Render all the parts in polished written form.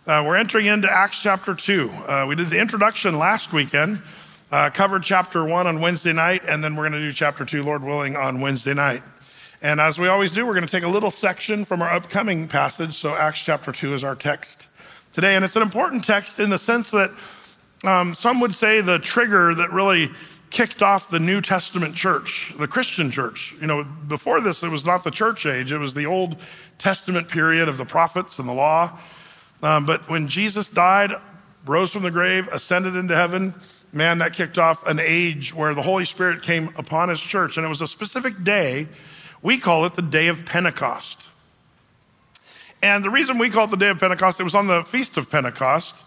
We're entering into Acts chapter 2. We did the introduction last weekend, covered chapter 1 on Wednesday night, and then we're going to do chapter 2, Lord willing, on Wednesday night. And as we always do, we're going to take a little section from our upcoming passage. So Acts chapter 2 is our text today. And it's an important text in the sense that some would say the trigger that really kicked off the New Testament church, the Christian church. You know, before this, it was not the church age. It was the Old Testament period of the prophets and the law. But when Jesus died, rose from the grave, ascended into heaven, man, that kicked off an age where the Holy Spirit came upon his church. And it was a specific day. We call it the day of Pentecost. And the reason we call it the day of Pentecost, it was on the Feast of Pentecost,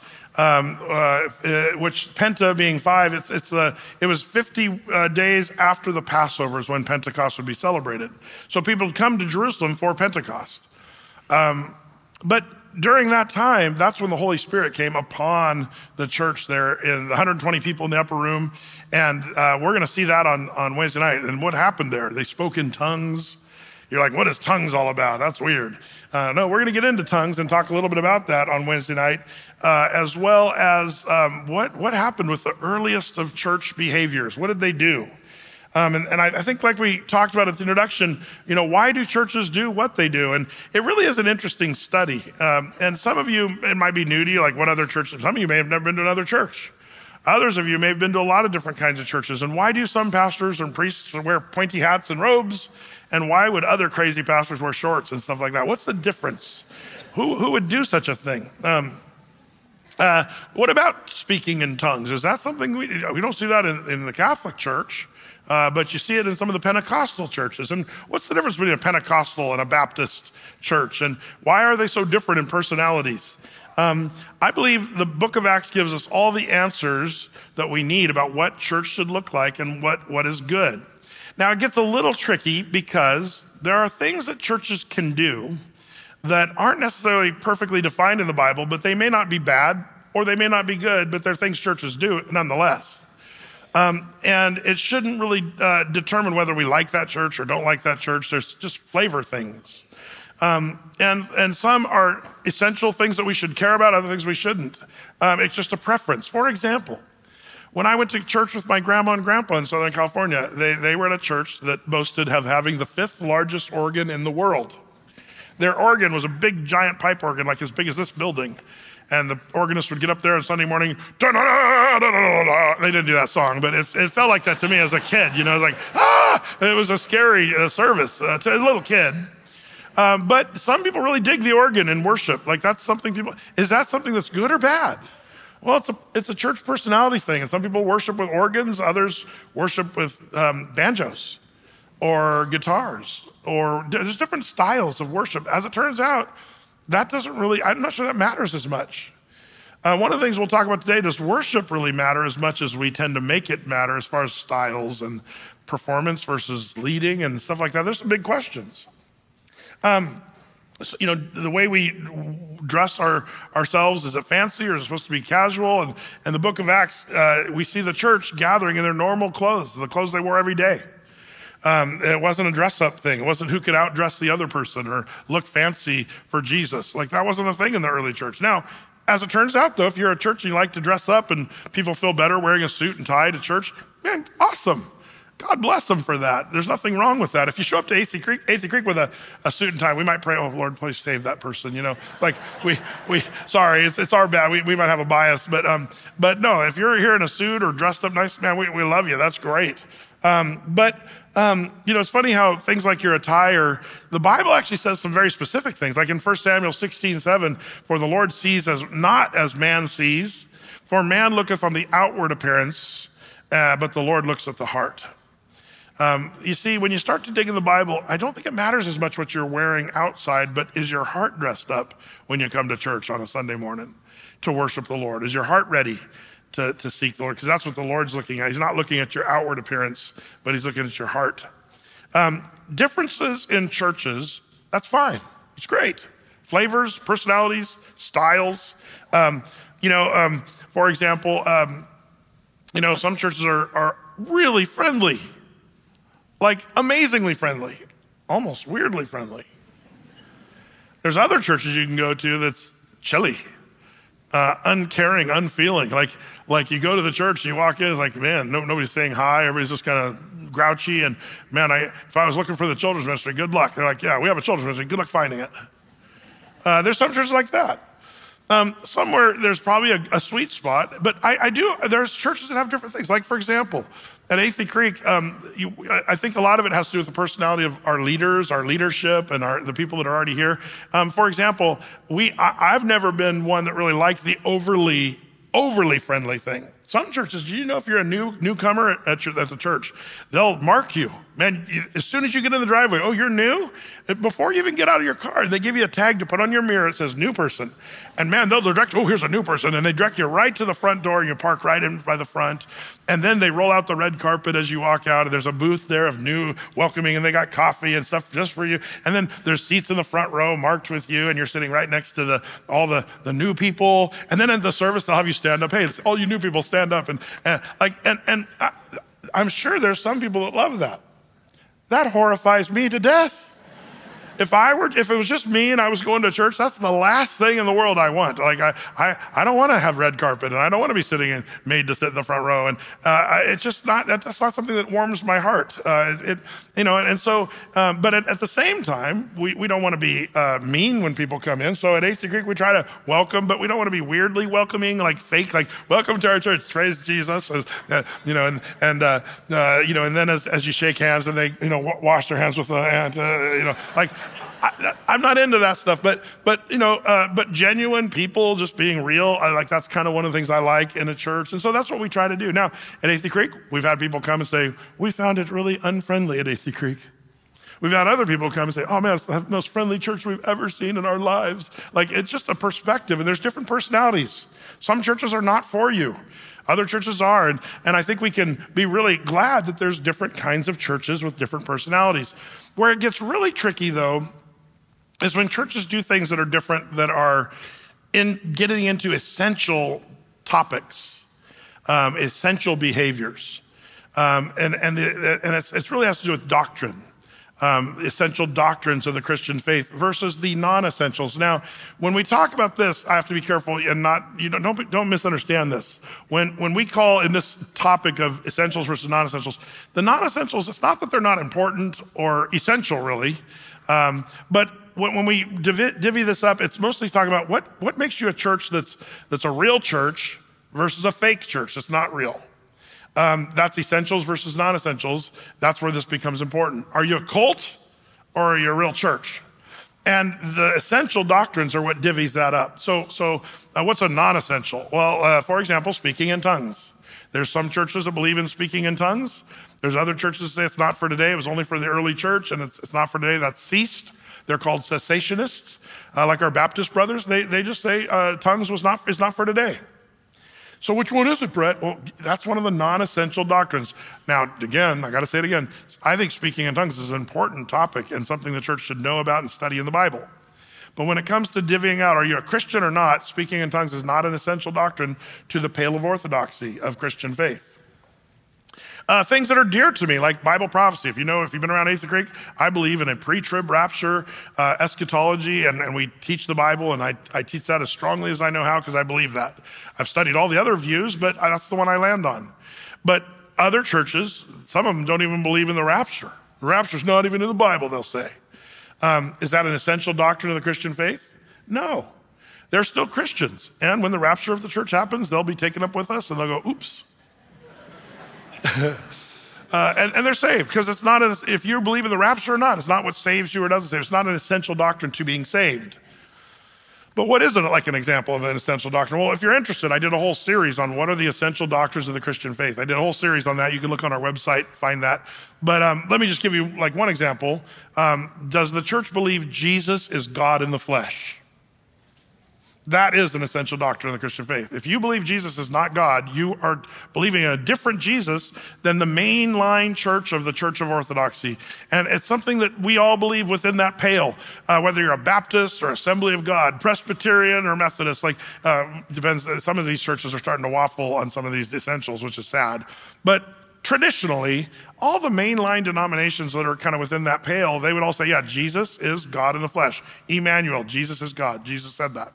which Penta being 5, it was 50 days after the Passover is when Pentecost would be celebrated. So people would come to Jerusalem for Pentecost. But during that time, that's when the Holy Spirit came upon the church there, in the 120 people in the upper room. And we're going to see that on Wednesday night. And what happened there? They spoke in tongues. You're like, what is tongues all about? That's weird. No, we're going to get into tongues and talk a little bit about that on Wednesday night, as well as what happened with the earliest of church behaviors. What did they do? And I think, like we talked about at the introduction, you know, why do churches do what they do? And it really is an interesting study. And some of you, it might be new to you, like what other churches, some of you may have never been to another church. Others of you may have been to a lot of different kinds of churches. And why do some pastors and priests wear pointy hats and robes? And why would other crazy pastors wear shorts and stuff like that? What's the difference? Who would do such a thing? What about speaking in tongues? Is that something we don't see that in the Catholic Church? But you see it in some of the Pentecostal churches. And what's the difference between a Pentecostal and a Baptist church? And why are they so different in personalities? I believe the book of Acts gives us all the answers that we need about what church should look like and what is good. Now, it gets a little tricky because there are things that churches can do that aren't necessarily perfectly defined in the Bible, but they may not be bad or they may not be good, but they're things churches do nonetheless. And it shouldn't really determine whether we like that church or don't like that church. There's just flavor things. And some are essential things that we should care about, other things we shouldn't. It's just a preference. For example, when I went to church with my grandma and grandpa in Southern California, they were at a church that boasted of having the 5th largest organ in the world. Their organ was a big, giant pipe organ, like as big as this building. And the organist would get up there on Sunday morning, da-da-da-da-da-da-da. They didn't do that song, but it felt like that to me as a kid. You know, it was like, it was a scary service to a little kid. But some people really dig the organ in worship. Like that's something is that something that's good or bad? Well, it's a church personality thing. And some people worship with organs, others worship with banjos or guitars, or there's different styles of worship. As it turns out, that doesn't really, I'm not sure that matters as much. One of the things we'll talk about today, does worship really matter as much as we tend to make it matter as far as styles and performance versus leading and stuff like that? There's some big questions. So, you know, the way we dress ourselves, is it fancy or is it supposed to be casual? And in the book of Acts, we see the church gathering in their normal clothes, the clothes they wore every day. It wasn't a dress-up thing. It wasn't who could outdress the other person or look fancy for Jesus. Like that wasn't a thing in the early church. Now, as it turns out, though, if you're a church and you like to dress up and people feel better wearing a suit and tie to church, man, awesome. God bless them for that. There's nothing wrong with that. If you show up to AC Creek with a suit and tie, we might pray, oh, Lord, please save that person. You know, it's like, sorry, it's our bad. We might have a bias, but no, if you're here in a suit or dressed up nice, man, we love you. That's great. You know, it's funny how things like your attire, the Bible actually says some very specific things. Like in 1 Samuel 16:7, for the Lord sees not as man sees, for man looketh on the outward appearance, but the Lord looks at the heart. You see, when you start to dig in the Bible, I don't think it matters as much what you're wearing outside, but is your heart dressed up when you come to church on a Sunday morning to worship the Lord? Is your heart ready to seek the Lord? Because that's what the Lord's looking at. He's not looking at your outward appearance, but he's looking at your heart. Differences in churches, that's fine. It's great. Flavors, personalities, styles. For example, some churches are really friendly. Like amazingly friendly, almost weirdly friendly. There's other churches you can go to that's chilly. uncaring, unfeeling. Like you go to the church, you walk in, it's like, man, nobody's saying hi. Everybody's just kind of grouchy. And man, if I was looking for the children's ministry, good luck. They're like, yeah, we have a children's ministry. Good luck finding it. There's some churches like that. Somewhere there's probably a sweet spot, but there's churches that have different things. Like, for example, at Athey Creek, I think a lot of it has to do with the personality of our leaders, our leadership, and the people that are already here. For example, I've never been one that really liked the overly friendly thing. Some churches, do you know if you're a newcomer at the church, they'll mark you. Man, as soon as you get in the driveway, oh, you're new? Before you even get out of your car, they give you a tag to put on your mirror. It says new person. And man, they'll direct, oh, here's a new person. And they direct you right to the front door. You park right in by the front. And then they roll out the red carpet as you walk out. And there's a booth there of new welcoming. And they got coffee and stuff just for you. And then there's seats in the front row marked with you. And you're sitting right next to all the new people. And then at the service, they'll have you stand up. Hey, all you new people stand up. And I'm sure there's some people that love that. That horrifies me to death. If it was just me and I was going to church, that's the last thing in the world I want. Like I don't want to have red carpet, and I don't want to be made to sit in the front row. And that's not something that warms my heart. But at the same time, we don't want to be mean when people come in. So at Athey Creek, we try to welcome, but we don't want to be weirdly welcoming, like fake, like welcome to our church, praise Jesus, and then as you shake hands and they wash their hands with the hand, I'm not into that stuff, but genuine people just being real, that's kind of one of the things I like in a church. And so that's what we try to do. Now, at Athey Creek, we've had people come and say, we found it really unfriendly at Athey Creek. We've had other people come and say, oh man, it's the most friendly church we've ever seen in our lives. Like, it's just a perspective, and there's different personalities. Some churches are not for you. Other churches are, and I think we can be really glad that there's different kinds of churches with different personalities. Where it gets really tricky, though, is when churches do things that are different, that are getting into essential topics, essential behaviors, and it really has to do with doctrine, essential doctrines of the Christian faith versus the non-essentials. Now, when we talk about this, I have to be careful and don't misunderstand this. When we call in this topic of essentials versus non-essentials, the non-essentials, it's not that they're not important or essential, really, but when we divvy this up, it's mostly talking about what makes you a church that's a real church versus a fake church that's not real. That's essentials versus non-essentials. That's where this becomes important. Are you a cult or are you a real church? And the essential doctrines are what divvies that up. So what's a non-essential? Well, for example, speaking in tongues. There's some churches that believe in speaking in tongues. There's other churches that say it's not for today. It was only for the early church, and it's not for today. That's ceased. They're called cessationists, like our Baptist brothers. They just say tongues is not for today. So which one is it, Brett? Well, that's one of the non-essential doctrines. Now, again, I got to say it again. I think speaking in tongues is an important topic and something the church should know about and study in the Bible. But when it comes to divvying out, are you a Christian or not, speaking in tongues is not an essential doctrine to the pale of orthodoxy of Christian faith. Things that are dear to me, like Bible prophecy. If you've been around Athey Creek, I believe in a pre-trib rapture eschatology, and we teach the Bible, and I teach that as strongly as I know how because I believe that. I've studied all the other views, but that's the one I land on. But other churches, some of them don't even believe in the rapture. The rapture's not even in the Bible, they'll say. Is that an essential doctrine of the Christian faith? No. They're still Christians, and when the rapture of the church happens, they'll be taken up with us, and they'll go, oops. And they're saved because it's not if you believe in the rapture or not, it's not what saves you or doesn't save. It's not an essential doctrine to being saved. But what is it like an example of an essential doctrine? Well, if you're interested, I did a whole series on what are the essential doctrines of the Christian faith. I did a whole series on that. You can look on our website, find that. But let me just give you like one example. Does the church believe Jesus is God in the flesh? That is an essential doctrine of the Christian faith. If you believe Jesus is not God, you are believing in a different Jesus than the mainline church of the Church of Orthodoxy. And it's something that we all believe within that pale, whether you're a Baptist or Assembly of God, Presbyterian or Methodist, depends. Some of these churches are starting to waffle on some of these essentials, which is sad. But traditionally, all the mainline denominations that are kind of within that pale, they would all say, yeah, Jesus is God in the flesh. Emmanuel, Jesus is God. Jesus said that.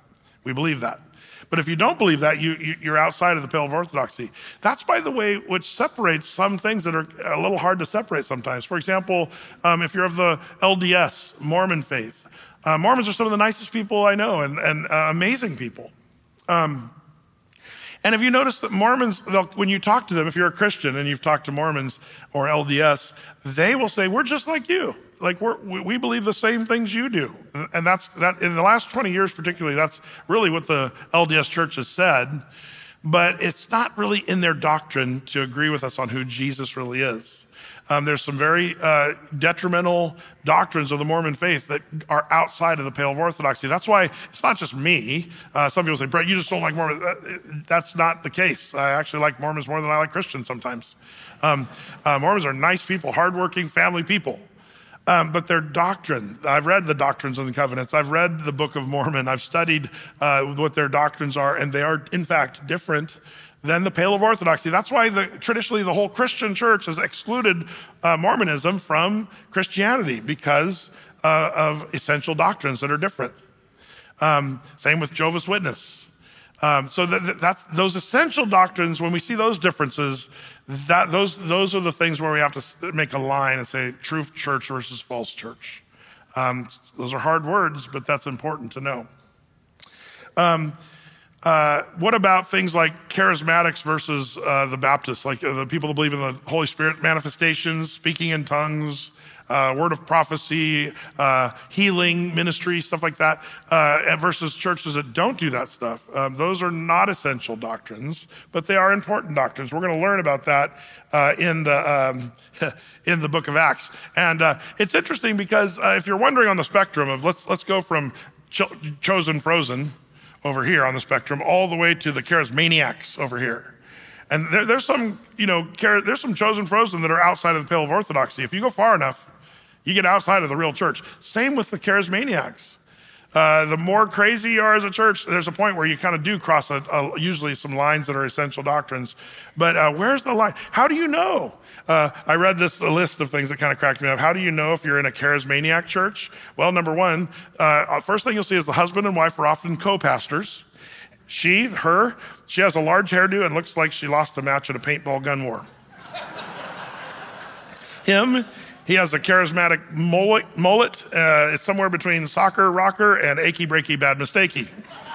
We believe that. But if you don't believe that, you're outside of the pale of orthodoxy. That's, by the way, which separates some things that are a little hard to separate sometimes. For example, if you're of the LDS, Mormon faith, Mormons are some of the nicest people I know and amazing people. And if you notice that Mormons, when you talk to them, if you're a Christian and you've talked to Mormons or LDS, they will say, we're just like you. Like we believe the same things you do. And that in the last 20 years particularly, that's really what the LDS church has said. But it's not really in their doctrine to agree with us on who Jesus really is. There's some very detrimental doctrines of the Mormon faith that are outside of the pale of orthodoxy. That's why it's not just me. Some people say, Brett, you just don't like Mormons. That's not the case. I actually like Mormons more than I like Christians sometimes. Mormons are nice people, hardworking, family people. But their doctrine, I've read the Doctrines and the Covenants. I've read the Book of Mormon. I've studied what their doctrines are, and they are, in fact, different than the pale of orthodoxy. That's why traditionally the whole Christian church has excluded Mormonism from Christianity because of essential doctrines that are different. Same with Jehovah's Witness. So that's those essential doctrines, when we see those differences, those are the things where we have to make a line and say true church versus false church. Those are hard words, but that's important to know. What about things like charismatics versus the Baptists, like the people that believe in the Holy Spirit manifestations, speaking in tongues, word of prophecy, healing ministry, stuff like that, versus churches that don't do that stuff. Those are not essential doctrines, but they are important doctrines. We're going to learn about that in the book of Acts. And it's interesting because if you're wondering on the spectrum of let's go from chosen frozen over here on the spectrum all the way to the charismaniacs over here. And there's some, there's some chosen frozen that are outside of the pale of orthodoxy. If you go far enough, you get outside of the real church. Same with the charismaniacs. The more crazy you are as a church, there's a point where you kind of do cross usually some lines that are essential doctrines. But where's the line? How do you know? I read this list of things that kind of cracked me up. How do you know if you're in a charismaniac church? Well, number one, first thing you'll see is the husband and wife are often co-pastors. She has a large hairdo and looks like she lost a match at a paintball gun war. He has a charismatic mullet. It's somewhere between soccer rocker and achy breaky bad mistakey.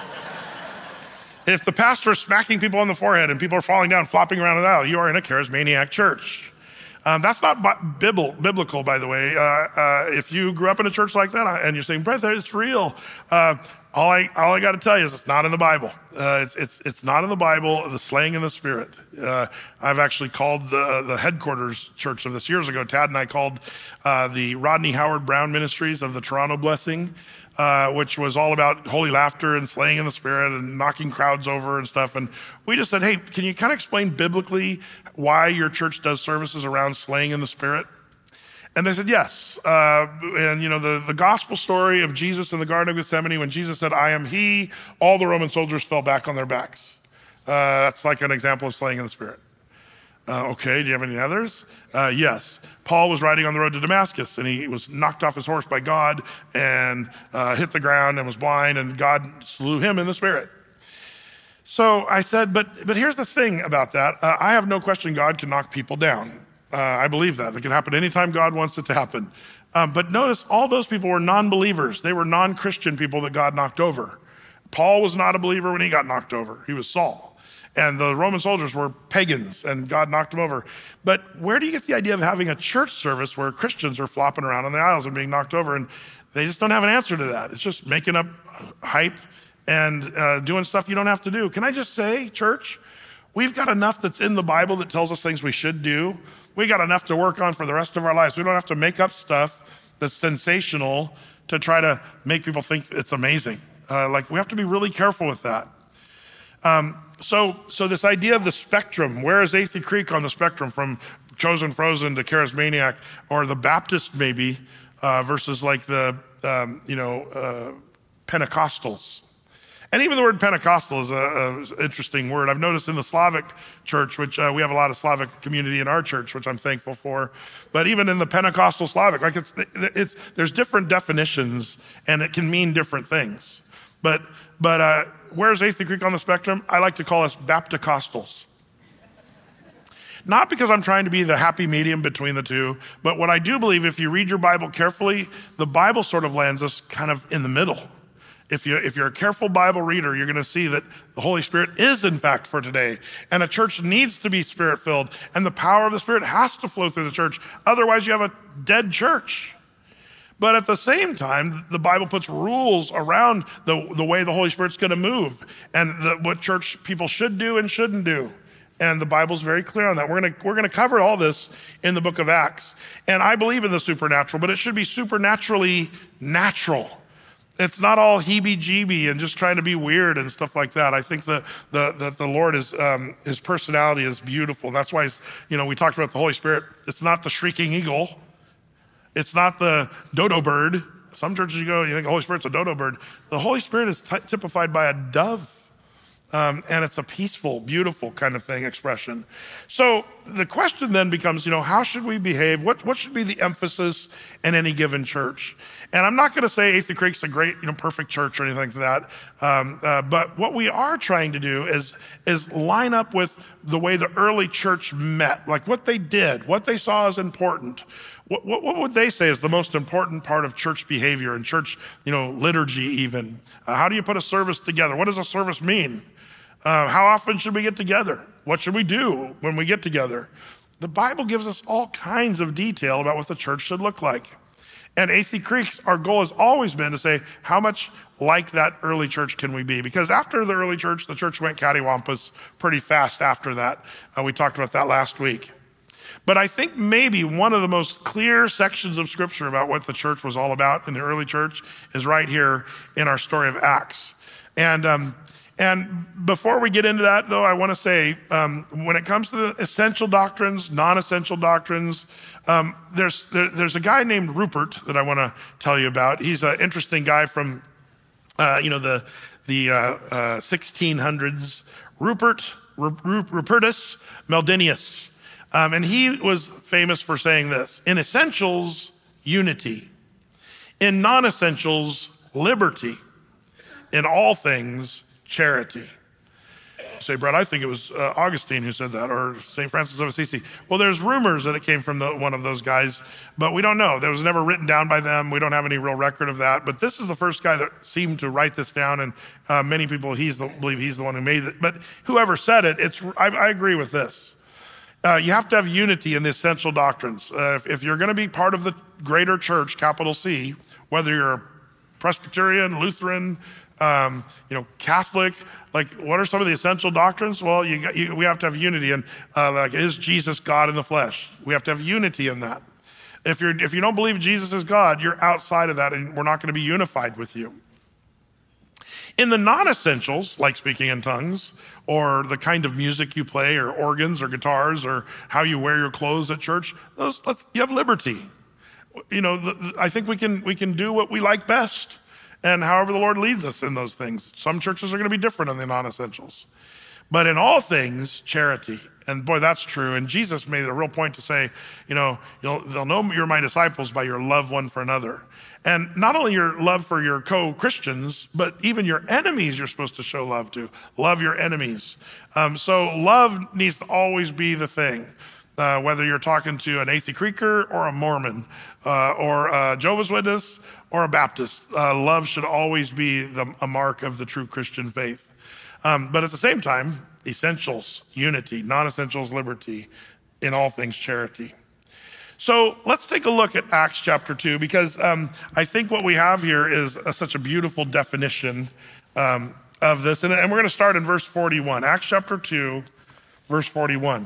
If the pastor is smacking people on the forehead and people are falling down, flopping around the aisle, you are in a charismaniac church. That's not biblical, by the way. If you grew up in a church like that and you're saying, Brother, it's real. All I got to tell you is it's not in the Bible. It's not in the Bible, the slaying in the Spirit. I've actually called the headquarters church of this years ago. Tad and I called the Rodney Howard Brown Ministries of the Toronto Blessing, which was all about holy laughter and slaying in the Spirit and knocking crowds over and stuff. And we just said, hey, can you kind of explain biblically why your church does services around slaying in the Spirit? And they said, yes. And the gospel story of Jesus in the Garden of Gethsemane, when Jesus said, I am he, all the Roman soldiers fell back on their backs. That's like an example of slaying in the Spirit. Okay, do you have any others? Yes. Paul was riding on the road to Damascus and he was knocked off his horse by God and hit the ground and was blind, and God slew him in the Spirit. So I said, but here's the thing about that. I have no question God can knock people down. I believe that. It can happen anytime God wants it to happen. But notice all those people were non-believers. They were non-Christian people that God knocked over. Paul was not a believer when he got knocked over. He was Saul. And the Roman soldiers were pagans and God knocked them over. But where do you get the idea of having a church service where Christians are flopping around on the aisles and being knocked over? And they just don't have an answer to that. It's just making up hype and doing stuff you don't have to do. Can I just say, church, we've got enough that's in the Bible that tells us things we should do. We got enough to work on for the rest of our lives. We don't have to make up stuff that's sensational to try to make people think it's amazing. We have to be really careful with that. So this idea of the spectrum, where is Athey Creek on the spectrum from chosen frozen to charismaniac, or the Baptist maybe, versus like the Pentecostals? And even the word Pentecostal is an interesting word. I've noticed in the Slavic church, which we have a lot of Slavic community in our church, which I'm thankful for. But even in the Pentecostal Slavic, there's different definitions and it can mean different things. But where's Athey Creek on the spectrum? I like to call us Baptist-costals. Not because I'm trying to be the happy medium between the two, but what I do believe, if you read your Bible carefully, the Bible sort of lands us kind of in the middle. If you're a careful Bible reader, you're going to see that the Holy Spirit is in fact for today. And a church needs to be Spirit-filled. And the power of the Spirit has to flow through the church. Otherwise, you have a dead church. But at the same time, the Bible puts rules around the way the Holy Spirit's going to move and what church people should do and shouldn't do. And the Bible's very clear on that. We're going to cover all this in the book of Acts. And I believe in the supernatural, but it should be supernaturally natural. It's not all heebie-jeebie and just trying to be weird and stuff like that. I think the Lord is, his personality is beautiful. And that's why, we talked about the Holy Spirit. It's not the shrieking eagle. It's not the dodo bird. Some churches you think the Holy Spirit's a dodo bird. The Holy Spirit is typified by a dove. And it's a peaceful, beautiful kind of thing, expression. So the question then becomes, how should we behave? What should be the emphasis in any given church? And I'm not going to say Athey Creek's a great, perfect church or anything like that. But what we are trying to do is line up with the way the early church met, like what they did, what they saw as important. What would they say is the most important part of church behavior and church, liturgy even? How do you put a service together? What does a service mean? How often should we get together? What should we do when we get together? The Bible gives us all kinds of detail about what the church should look like. And Athey Creek's, our goal has always been to say, how much like that early church can we be? Because after the early church, the church went cattywampus pretty fast after that. We talked about that last week. But I think maybe one of the most clear sections of scripture about what the church was all about in the early church is right here in our story of Acts. And before we get into that, though, I want to say, when it comes to the essential doctrines, non-essential doctrines, there's a guy named Rupert that I want to tell you about. He's an interesting guy from, the 1600s. Rupertus Meldenius. And he was famous for saying this: in essentials, unity. In non-essentials, liberty. In all things, charity. You say, Brett, I think it was Augustine who said that, or St. Francis of Assisi. Well, there's rumors that it came from one of those guys, but we don't know. That was never written down by them. We don't have any real record of that. But this is the first guy that seemed to write this down, and many people believe he's the one who made it. But whoever said it, I agree with this. You have to have unity in the essential doctrines. If you're going to be part of the greater church, capital C, whether you're a Presbyterian, Lutheran, Catholic, like what are some of the essential doctrines? Well, we have to have unity. And is Jesus God in the flesh? We have to have unity in that. If you don't believe Jesus is God, you're outside of that, and we're not going to be unified with you. In the non-essentials, like speaking in tongues, or the kind of music you play, or organs or guitars, or how you wear your clothes at church, you have liberty. I think we can do what we like best, and however the Lord leads us in those things. Some churches are going to be different in the non-essentials. But in all things, charity. And boy, that's true. And Jesus made a real point to say, they'll know you're my disciples by your love one for another. And not only your love for your co-Christians, but even your enemies you're supposed to show love to. Love your enemies. So love needs to always be the thing. Whether you're talking to an Athey Creeker or a Mormon or a Jehovah's Witness or a Baptist, love should always be a mark of the true Christian faith. But at the same time, essentials, unity, non-essentials, liberty, in all things, charity. So let's take a look at Acts chapter 2, because I think what we have here is such a beautiful definition of this. And we're going to start in verse 41. Acts chapter 2, verse 41.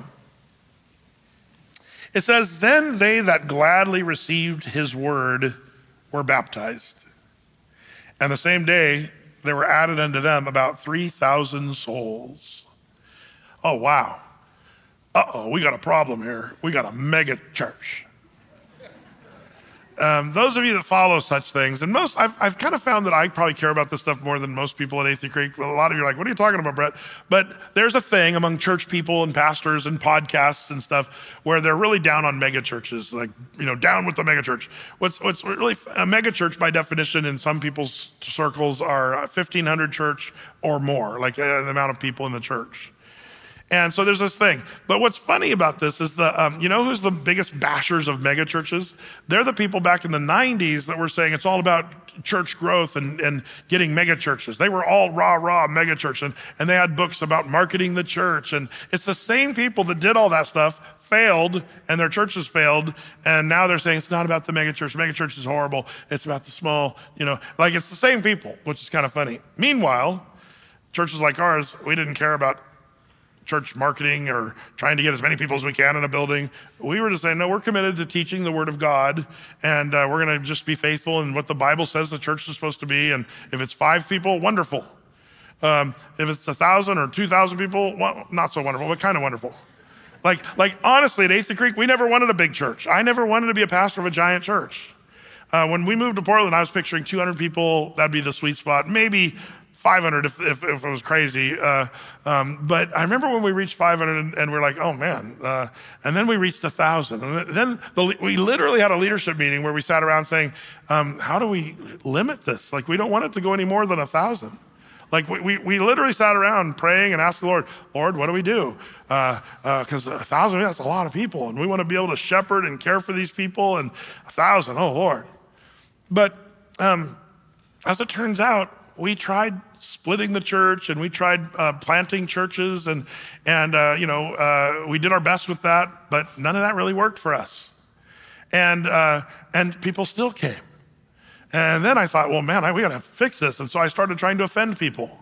It says, "Then they that gladly received his word were baptized. And the same day there were added unto them about 3,000 souls." Oh, wow. We got a problem here. We got a mega church. those of you that follow such things, and I've kind of found that I probably care about this stuff more than most people at Athey Creek. Well, a lot of you are like, what are you talking about, Brett? But there's a thing among church people and pastors and podcasts and stuff where they're really down on mega churches, like, down with the mega church. What's really a mega church by definition in some people's circles are 1,500 church or more, like the amount of people in the church. And so there's this thing. But what's funny about this is who's the biggest bashers of mega churches? They're the people back in the 90s that were saying it's all about church growth and getting mega churches. They were all rah mega church. And they had books about marketing the church. And it's the same people that did all that stuff, failed, and their churches failed. And now they're saying it's not about the mega church. The mega church is horrible. It's about the small, it's the same people, which is kind of funny. Meanwhile, churches like ours, we didn't care about church marketing or trying to get as many people as we can in a building. We were just saying, no, we're committed to teaching the word of God, and we're going to just be faithful in what the Bible says the church is supposed to be. And if it's 5 people, wonderful. If it's 1,000 or 2,000 people, well, not so wonderful, but kind of wonderful. Like honestly, at Athey Creek, we never wanted a big church. I never wanted to be a pastor of a giant church. When we moved to Portland, I was picturing 200 people. That'd be the sweet spot. Maybe 500 if it was crazy. But I remember when we reached 500 and we're like, oh man. And then we reached 1,000. And then we literally had a leadership meeting where we sat around saying, how do we limit this? Like, we don't want it to go any more than 1,000. Like we literally sat around praying and asked the Lord, what do we do? Because 1,000, that's a lot of people. And we want to be able to shepherd and care for these people. And 1,000, oh Lord. But as it turns out, we tried splitting the church and we tried planting churches and we did our best with that, but none of that really worked for us. And people still came. And then I thought, well, man, we got to fix this. And so I started trying to offend people.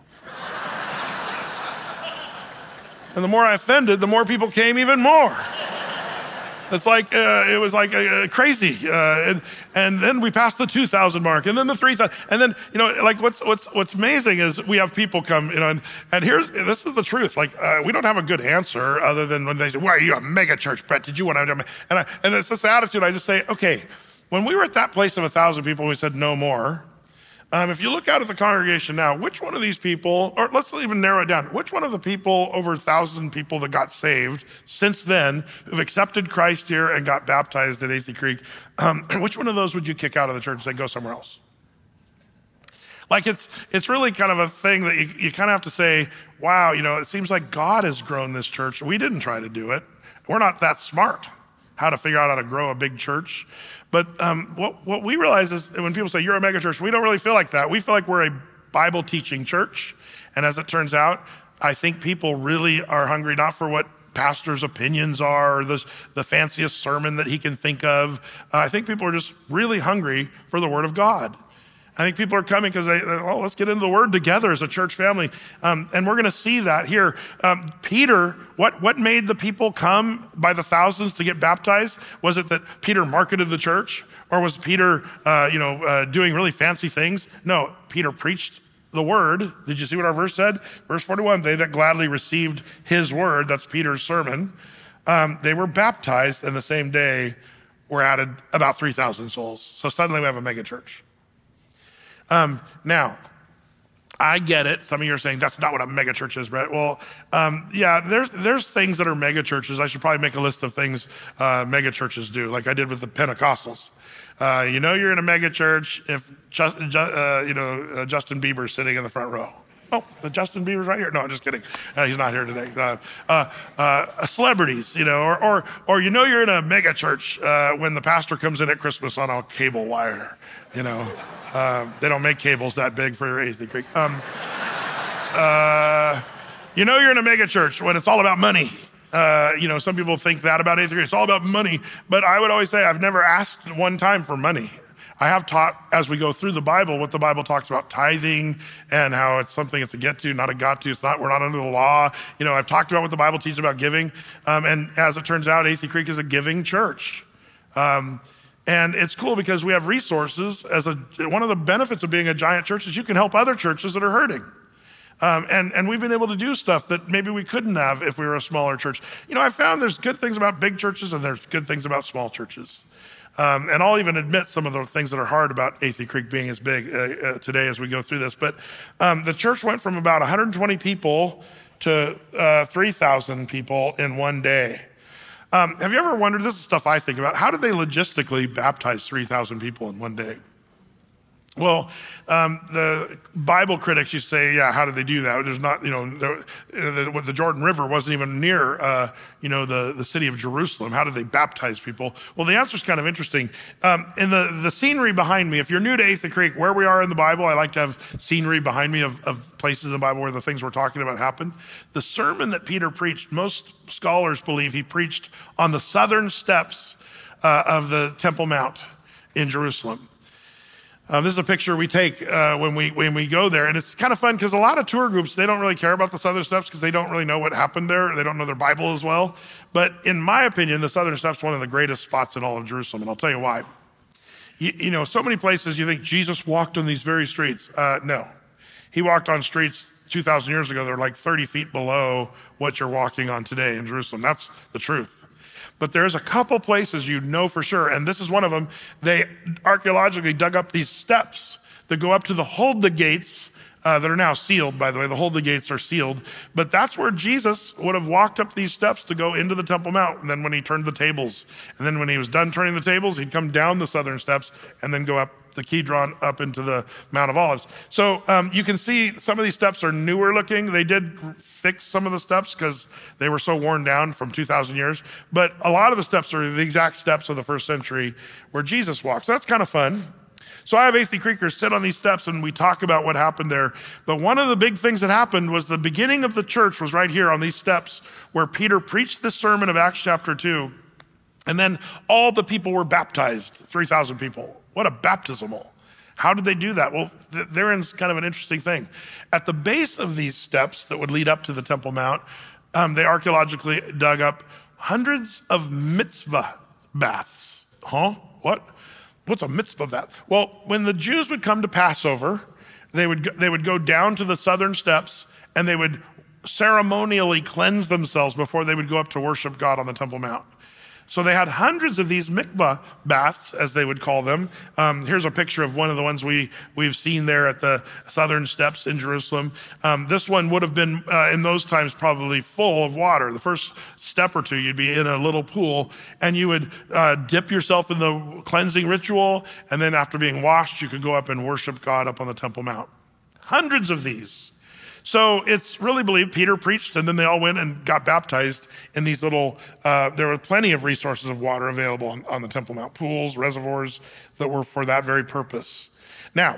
And the more I offended, the more people came even more. It's like, it was like crazy. And then we passed the 2,000 mark and then the 3,000. And then, what's amazing is we have people come, and this is the truth. Like, we don't have a good answer other than when they say, why are you a mega church, Brett? Did you want to? And it's this attitude. I just say, okay, when we were at that place of 1,000 people, we said no more. If you look out at the congregation now, which one of these people, or let's even narrow it down, which one of the people, over 1,000 people that got saved since then, who've accepted Christ here and got baptized at Athey Creek, which one of those would you kick out of the church and say, go somewhere else? Like, it's really kind of a thing that you kind of have to say, wow, it seems like God has grown this church. We didn't try to do it. We're not that smart how to figure out how to grow a big church. But what we realize is when people say you're a mega church, we don't really feel like that. We feel like we're a Bible teaching church. And as it turns out, I think people really are hungry not for what pastor's opinions are or the fanciest sermon that he can think of. I think people are just really hungry for the word of God. I think people are coming because let's get into the word together as a church family. And we're going to see that here. Peter, what made the people come by the thousands to get baptized? Was it that Peter marketed the church? Or was Peter, doing really fancy things? No, Peter preached the word. Did you see what our verse said? Verse 41, they that gladly received his word, that's Peter's sermon, they were baptized, and the same day were added about 3,000 souls. So suddenly we have a mega church. Now, I get it. Some of you are saying that's not what a mega church is, Brett. Well, there's things that are mega churches. I should probably make a list of things mega churches do, like I did with the Pentecostals. You're in a mega church if Justin Bieber's sitting in the front row. Oh, Justin Bieber's right here. No, I'm just kidding. He's not here today. Celebrities, or you're in a mega church when the pastor comes in at Christmas on a cable wire. They don't make cables that big for Athey Creek. You're in a mega church when it's all about money. Some people think that about Athey Creek. It's all about money. But I would always say I've never asked one time for money. I have taught as we go through the Bible what the Bible talks about tithing and how it's something it's a get to, not a got to. We're not under the law. I've talked about what the Bible teaches about giving. And as it turns out, Athey Creek is a giving church. And it's cool because we have resources. One of the benefits of being a giant church is you can help other churches that are hurting. And we've been able to do stuff that maybe we couldn't have if we were a smaller church. I found there's good things about big churches and there's good things about small churches. And I'll even admit some of the things that are hard about Athey Creek being as big today as we go through this. But the church went from about 120 people to 3,000 people in one day. Have you ever wondered, this is stuff I think about, how did they logistically baptize 3,000 people in one day? Well, the Bible critics used to say, yeah, how did they do that? There's not, the Jordan River wasn't even near, the city of Jerusalem. How did they baptize people? Well, the answer is kind of interesting. In the scenery behind me, if you're new to Athey Creek, where we are in the Bible, I like to have scenery behind me of places in the Bible where the things we're talking about happened. The sermon that Peter preached, most scholars believe he preached on the southern steps of the Temple Mount in Jerusalem. This is a picture we take when we go there, and it's kind of fun because a lot of tour groups, they don't really care about the southern steps because they don't really know what happened there. They don't know their Bible as well. But in my opinion, the southern steps are one of the greatest spots in all of Jerusalem, and I'll tell you why. So many places you think Jesus walked on these very streets. No, he walked on streets 2,000 years ago that are like 30 feet below what you're walking on today in Jerusalem. That's the truth. But there's a couple places you know for sure, and this is one of them. They archaeologically dug up these steps that go up to the Huldah gates that are now sealed, by the way. The Huldah gates are sealed. But that's where Jesus would have walked up these steps to go into the Temple Mount, and then when he turned the tables. And then when he was done turning the tables, he'd come down the southern steps and then go up the Kidron up into the Mount of Olives. So you can see some of these steps are newer looking. They did fix some of the steps because they were so worn down from 2,000 years. But a lot of the steps are the exact steps of the first century where Jesus walked. So that's kind of fun. So I have Athey Creekers sit on these steps and we talk about what happened there. But one of the big things that happened was the beginning of the church was right here on these steps where Peter preached this sermon of Acts chapter 2. And then all the people were baptized, 3,000 people. What a baptismal. How did they do that? Well, therein's kind of an interesting thing. At the base of these steps that would lead up to the Temple Mount, they archaeologically dug up hundreds of mitzvah baths. Huh? What? What's a mitzvah bath? Well, when the Jews would come to Passover, they would go down to the southern steps and they would ceremonially cleanse themselves before they would go up to worship God on the Temple Mount. So they had hundreds of these mikvah baths, as they would call them. Here's a picture of one of the ones we've seen there at the southern steps in Jerusalem. This one would have been, in those times, probably full of water. The first step or two, you'd be in a little pool, and you would dip yourself in the cleansing ritual, and then after being washed, you could go up and worship God up on the Temple Mount. Hundreds of these. So it's really believed Peter preached and then they all went and got baptized in these little, there were plenty of resources of water available on the Temple Mount, pools, reservoirs that were for that very purpose. Now,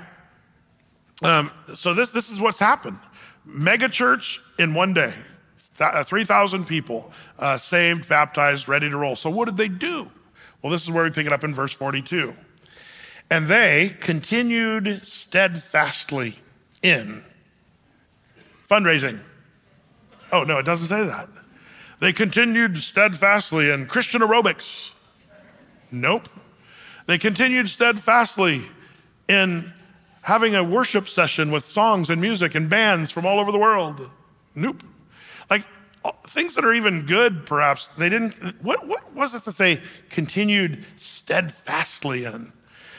so this is what's happened. Mega church in one day, 3,000 people saved, baptized, ready to roll. So what did they do? Well, this is where we pick it up in verse 42. And they continued steadfastly in fundraising. Oh, no, it doesn't say that. They continued steadfastly in Christian aerobics. Nope. They continued steadfastly in having a worship session with songs and music and bands from all over the world. Nope. Like things that are even good, perhaps, they didn't. What was it that they continued steadfastly in?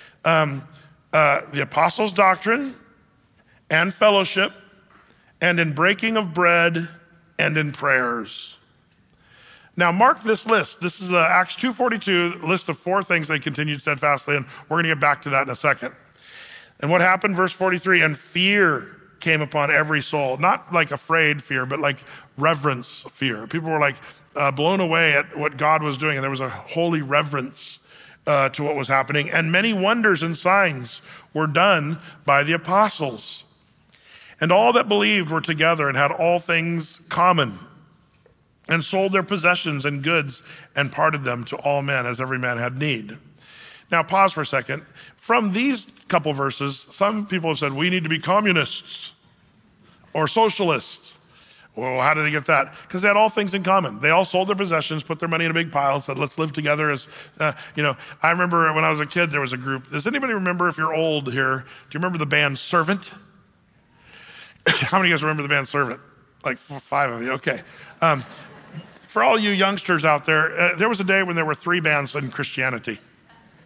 The apostles' doctrine and fellowship, and in breaking of bread, and in prayers. Now mark this list. This is Acts 2:42, list of 4 things they continued steadfastly, and we're gonna get back to that in a second. And what happened? Verse 43, and fear came upon every soul. Not like afraid fear, but like reverence fear. People were like blown away at what God was doing, and there was a holy reverence to what was happening. And many wonders and signs were done by the apostles. And all that believed were together and had all things common, and sold their possessions and goods and parted them to all men as every man had need. Now pause for a second. From these couple verses, some people have said, we need to be communists or socialists. Well, how did they get that? Because they had all things in common. They all sold their possessions, put their money in a big pile, said, let's live together as, I remember when I was a kid, there was a group. Does anybody remember, if you're old here, do you remember the band Servant? How many of you guys remember the band Servant? Like 5 of you, okay. For all you youngsters out there, there was a day when there were 3 bands in Christianity.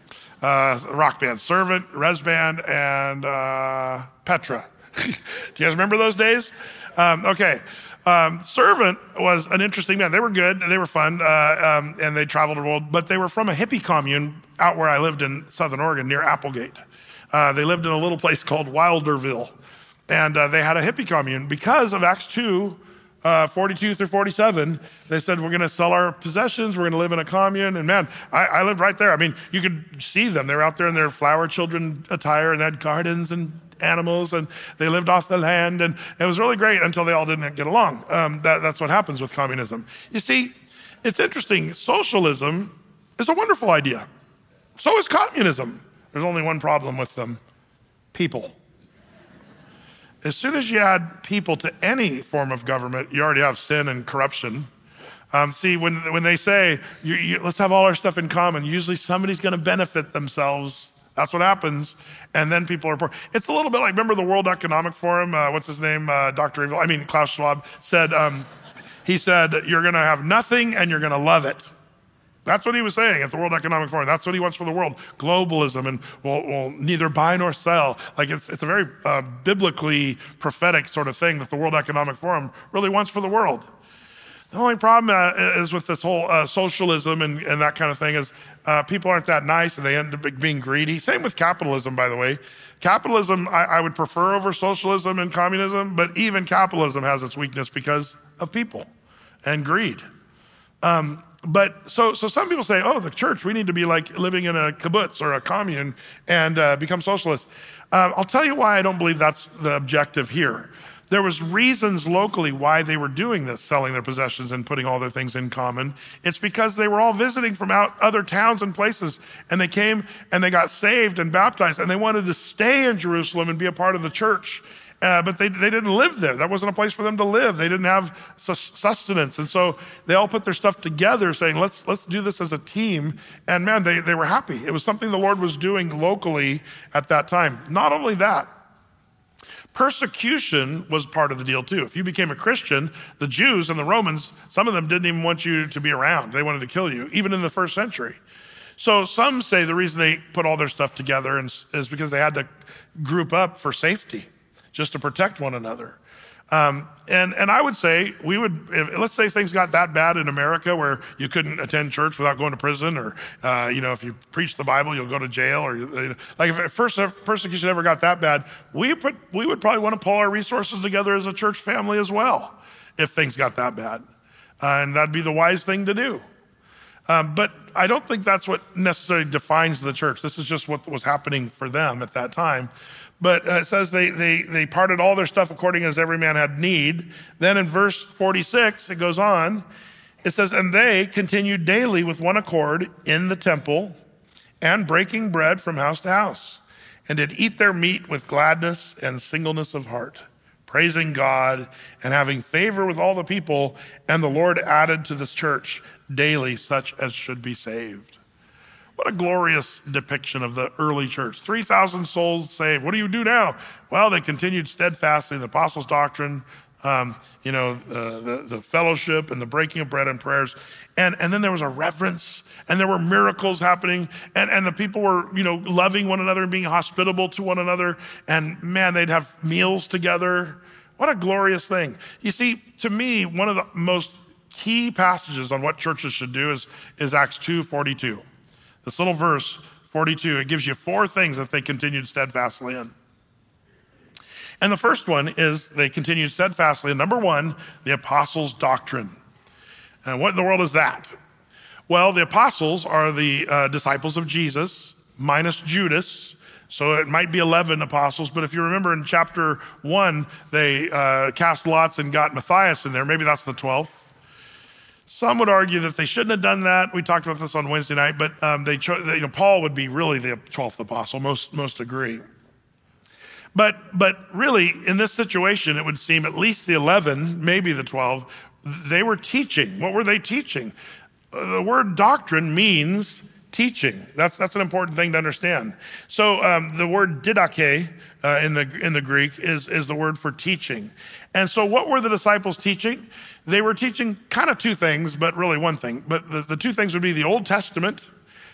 rock band, Servant, Res Band, and Petra. Do you guys remember those days? Okay. Servant was an interesting band. They were good. They were fun. And they traveled the world, but they were from a hippie commune out where I lived in Southern Oregon near Applegate. They lived in a little place called Wilderville. And they had a hippie commune because of Acts 2, 42 through 47. They said, we're going to sell our possessions. We're going to live in a commune. And man, I lived right there. I mean, you could see them. They were out there in their flower children attire, and they had gardens and animals, and they lived off the land. And it was really great until they all didn't get along. That's what happens with communism. You see, it's interesting. Socialism is a wonderful idea. So is communism. There's only one problem with them: people. As soon as you add people to any form of government, you already have sin and corruption. See, when they say, let's have all our stuff in common, usually somebody's going to benefit themselves. That's what happens. And then people are poor. It's a little bit like, remember the World Economic Forum? What's his name? Klaus Schwab said, he said, you're going to have nothing and you're going to love it. That's what he was saying at the World Economic Forum. That's what he wants for the world. Globalism, and we'll neither buy nor sell. Like it's a very biblically prophetic sort of thing that the World Economic Forum really wants for the world. The only problem is with this whole socialism and that kind of thing is people aren't that nice and they end up being greedy. Same with capitalism, by the way. Capitalism, I would prefer over socialism and communism, but even capitalism has its weakness because of people and greed. But so some people say, oh, the church, we need to be like living in a kibbutz or a commune and become socialist. I'll tell you why I don't believe that's the objective here. There was reasons locally why they were doing this, selling their possessions and putting all their things in common. It's because they were all visiting from other towns and places, and they came and they got saved and baptized, and they wanted to stay in Jerusalem and be a part of the church. But they didn't live there. That wasn't a place for them to live. They didn't have sustenance. And so they all put their stuff together saying, let's do this as a team. And man, they were happy. It was something the Lord was doing locally at that time. Not only that, persecution was part of the deal too. If you became a Christian, the Jews and the Romans, some of them didn't even want you to be around. They wanted to kill you, even in the first century. So some say the reason they put all their stuff together is because they had to group up for safety, just to protect one another. And I would say let's say things got that bad in America where you couldn't attend church without going to prison, or if you preach the Bible, you'll go to jail, or if persecution ever got that bad, we would probably want to pull our resources together as a church family as well, if things got that bad. And that'd be the wise thing to do. But I don't think that's what necessarily defines the church. This is just what was happening for them at that time. But it says they parted all their stuff according as every man had need. Then in verse 46, it goes on. It says, and they continued daily with one accord in the temple and breaking bread from house to house, and did eat their meat with gladness and singleness of heart, praising God and having favor with all the people. And the Lord added to this church daily such as should be saved. What a glorious depiction of the early church. 3,000 souls saved. What do you do now? Well, they continued steadfastly in the apostles' doctrine, the fellowship and the breaking of bread and prayers. And then there was a reverence, and there were miracles happening, and the people were, loving one another and being hospitable to one another. And man, they'd have meals together. What a glorious thing. You see, to me, one of the most key passages on what churches should do is Acts 2:42. This little verse, 42, it gives you 4 things that they continued steadfastly in. And the first one is they continued steadfastly in, number 1, the apostles' doctrine. And what in the world is that? Well, the apostles are the disciples of Jesus, minus Judas. So it might be 11 apostles, but if you remember in chapter 1, they cast lots and got Matthias in there. Maybe that's the 12th. Some would argue that they shouldn't have done that. We talked about this on Wednesday night, but Paul would be really the 12th apostle. Most agree. But really, in this situation, it would seem at least the 11, maybe the 12, they were teaching. What were they teaching? The word doctrine means teaching. That's an important thing to understand. So the word didache in the Greek is the word for teaching. And so what were the disciples teaching? They were teaching kind of 2 things, but really one thing. But the 2 things would be the Old Testament.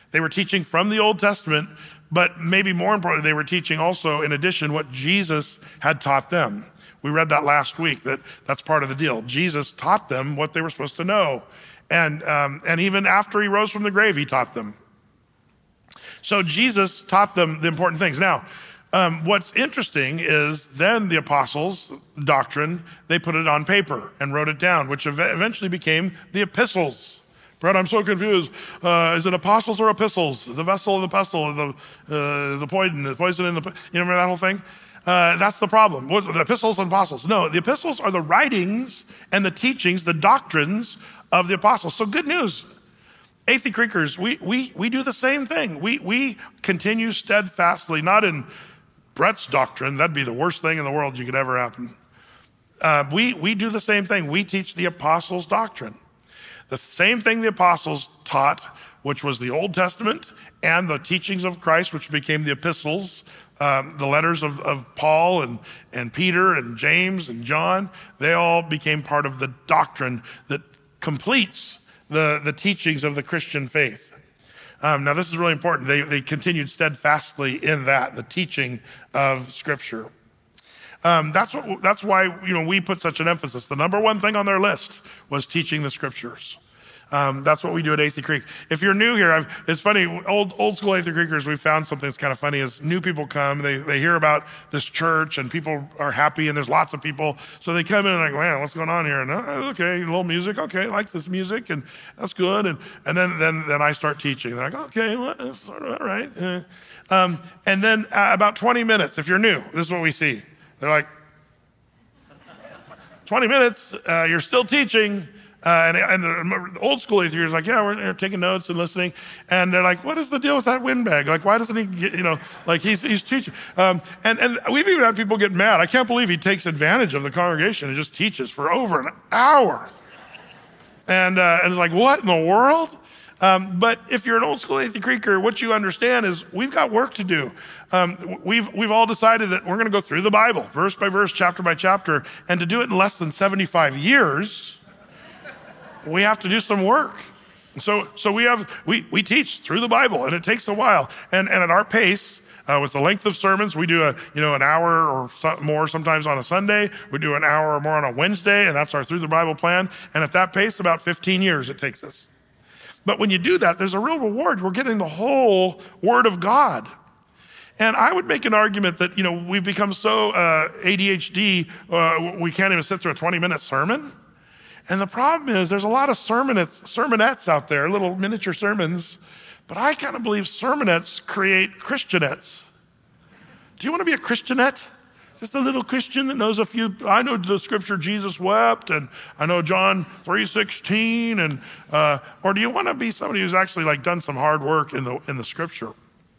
They were teaching from the Old Testament, but maybe more importantly, they were teaching also, in addition, what Jesus had taught them. We read that last week, that's part of the deal. Jesus taught them what they were supposed to know. And even after he rose from the grave, he taught them. So Jesus taught them the important things. Now, what's interesting is then the apostles' doctrine, they put it on paper and wrote it down, which eventually became the epistles. Brett, I'm so confused. Is it apostles or epistles? The vessel of the pestle, the poison in the, you remember that whole thing? That's the problem. The epistles and apostles. No, the epistles are the writings and the teachings, the doctrines of the apostles. So good news. Athey Creekers, we do the same thing. We continue steadfastly, not in Brett's doctrine. That'd be the worst thing in the world you could ever happen. We do the same thing. We teach the apostles' doctrine. The same thing the apostles taught, which was the Old Testament and the teachings of Christ, which became the epistles, the letters of Paul and Peter and James and John, they all became part of the doctrine that completes the teachings of the Christian faith. Now, this is really important. They continued steadfastly in that, the teaching of Scripture. That's why we put such an emphasis. The number one thing on their list was teaching the Scriptures. That's what we do at Athey Creek. If you're new here, it's funny, old school Athey Creekers, we found something that's kind of funny is new people come, they hear about this church and people are happy and there's lots of people. So they come in and like, man, what's going on here? And okay, a little music. Okay, I like this music and that's good. And then I start teaching. They're like, okay, well, that's sort of all right. And then about 20 minutes, if you're new, this is what we see. They're like, 20 minutes, you're still teaching. And the old school atheists are like, yeah, we're taking notes and listening. And they're like, what is the deal with that windbag? Like, why doesn't he get, like he's teaching. And we've even had people get mad. I can't believe he takes advantage of the congregation and just teaches for over an hour. And it's like, what in the world? But if you're an old school Athey Creeker, what you understand is we've got work to do. We've all decided that we're going to go through the Bible, verse by verse, chapter by chapter, and to do it in less than 75 years, we have to do some work. So we teach through the Bible, and it takes a while. And at our pace, with the length of sermons, we do an hour or more sometimes on a Sunday. We do an hour or more on a Wednesday, and that's our Through the Bible plan. And at that pace, about 15 years it takes us. But when you do that, there's a real reward. We're getting the whole Word of God. And I would make an argument that, we've become so ADHD, we can't even sit through a 20-minute sermon. And the problem is there's a lot of sermonettes out there, little miniature sermons, but I kind of believe sermonettes create Christianettes. Do you want to be a Christianette? Just a little Christian that knows I know the scripture Jesus wept, and I know John 3:16, and or do you want to be somebody who's actually done some hard work in the scripture?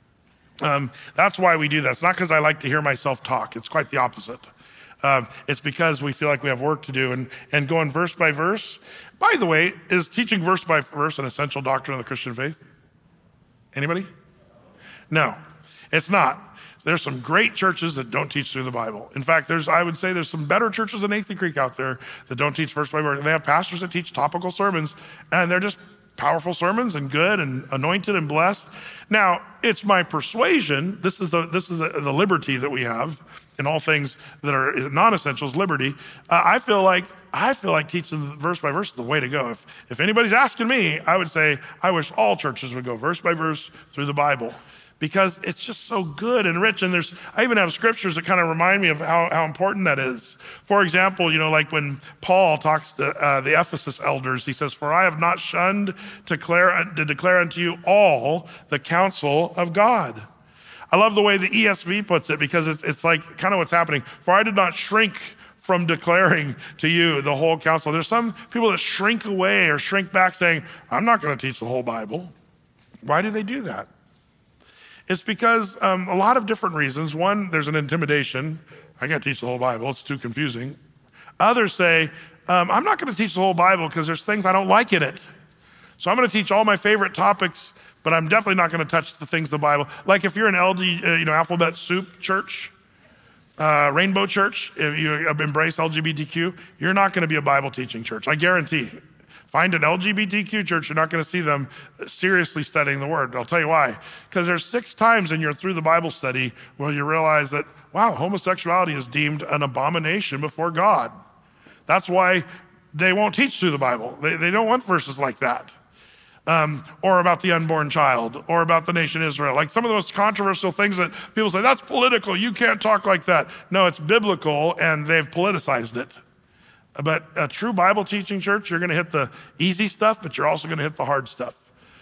That's why we do that. It's not because I like to hear myself talk. It's quite the opposite. It's because we feel like we have work to do and going verse by verse. By the way, is teaching verse by verse an essential doctrine of the Christian faith? Anybody? No, it's not. There's some great churches that don't teach through the Bible. In fact, I would say there's some better churches than Athey Creek out there that don't teach verse by verse. And they have pastors that teach topical sermons, and they're just powerful sermons and good and anointed and blessed. Now, it's my persuasion, this is the liberty that we have in all things that are non-essentials, liberty. I feel like teaching verse by verse is the way to go. If anybody's asking me, I would say I wish all churches would go verse by verse through the Bible, because it's just so good and rich. And I even have scriptures that kind of remind me of how important that is. For example, like when Paul talks to the Ephesus elders, he says, "For I have not shunned to declare unto you all the counsel of God." I love the way the ESV puts it, because it's like kind of what's happening. For I did not shrink from declaring to you the whole counsel. There's some people that shrink away or shrink back saying, I'm not going to teach the whole Bible. Why do they do that? It's because a lot of different reasons. One, there's an intimidation. I can't teach the whole Bible. It's too confusing. Others say, I'm not going to teach the whole Bible because there's things I don't like in it. So I'm going to teach all my favorite topics, but I'm definitely not going to touch the things of the Bible. Like if you're an alphabet soup church, rainbow church, if you embrace LGBTQ, you're not going to be a Bible teaching church. I guarantee. Find an LGBTQ church, you're not going to see them seriously studying the word. I'll tell you why. Because there's 6 times in your Through the Bible study where you realize that, wow, homosexuality is deemed an abomination before God. That's why they won't teach through the Bible. They don't want verses like that. Or about the unborn child, or about the nation Israel. Like some of the most controversial things that people say, that's political, you can't talk like that. No, it's biblical, and they've politicized it. But a true Bible teaching church, you're gonna hit the easy stuff, but you're also gonna hit the hard stuff.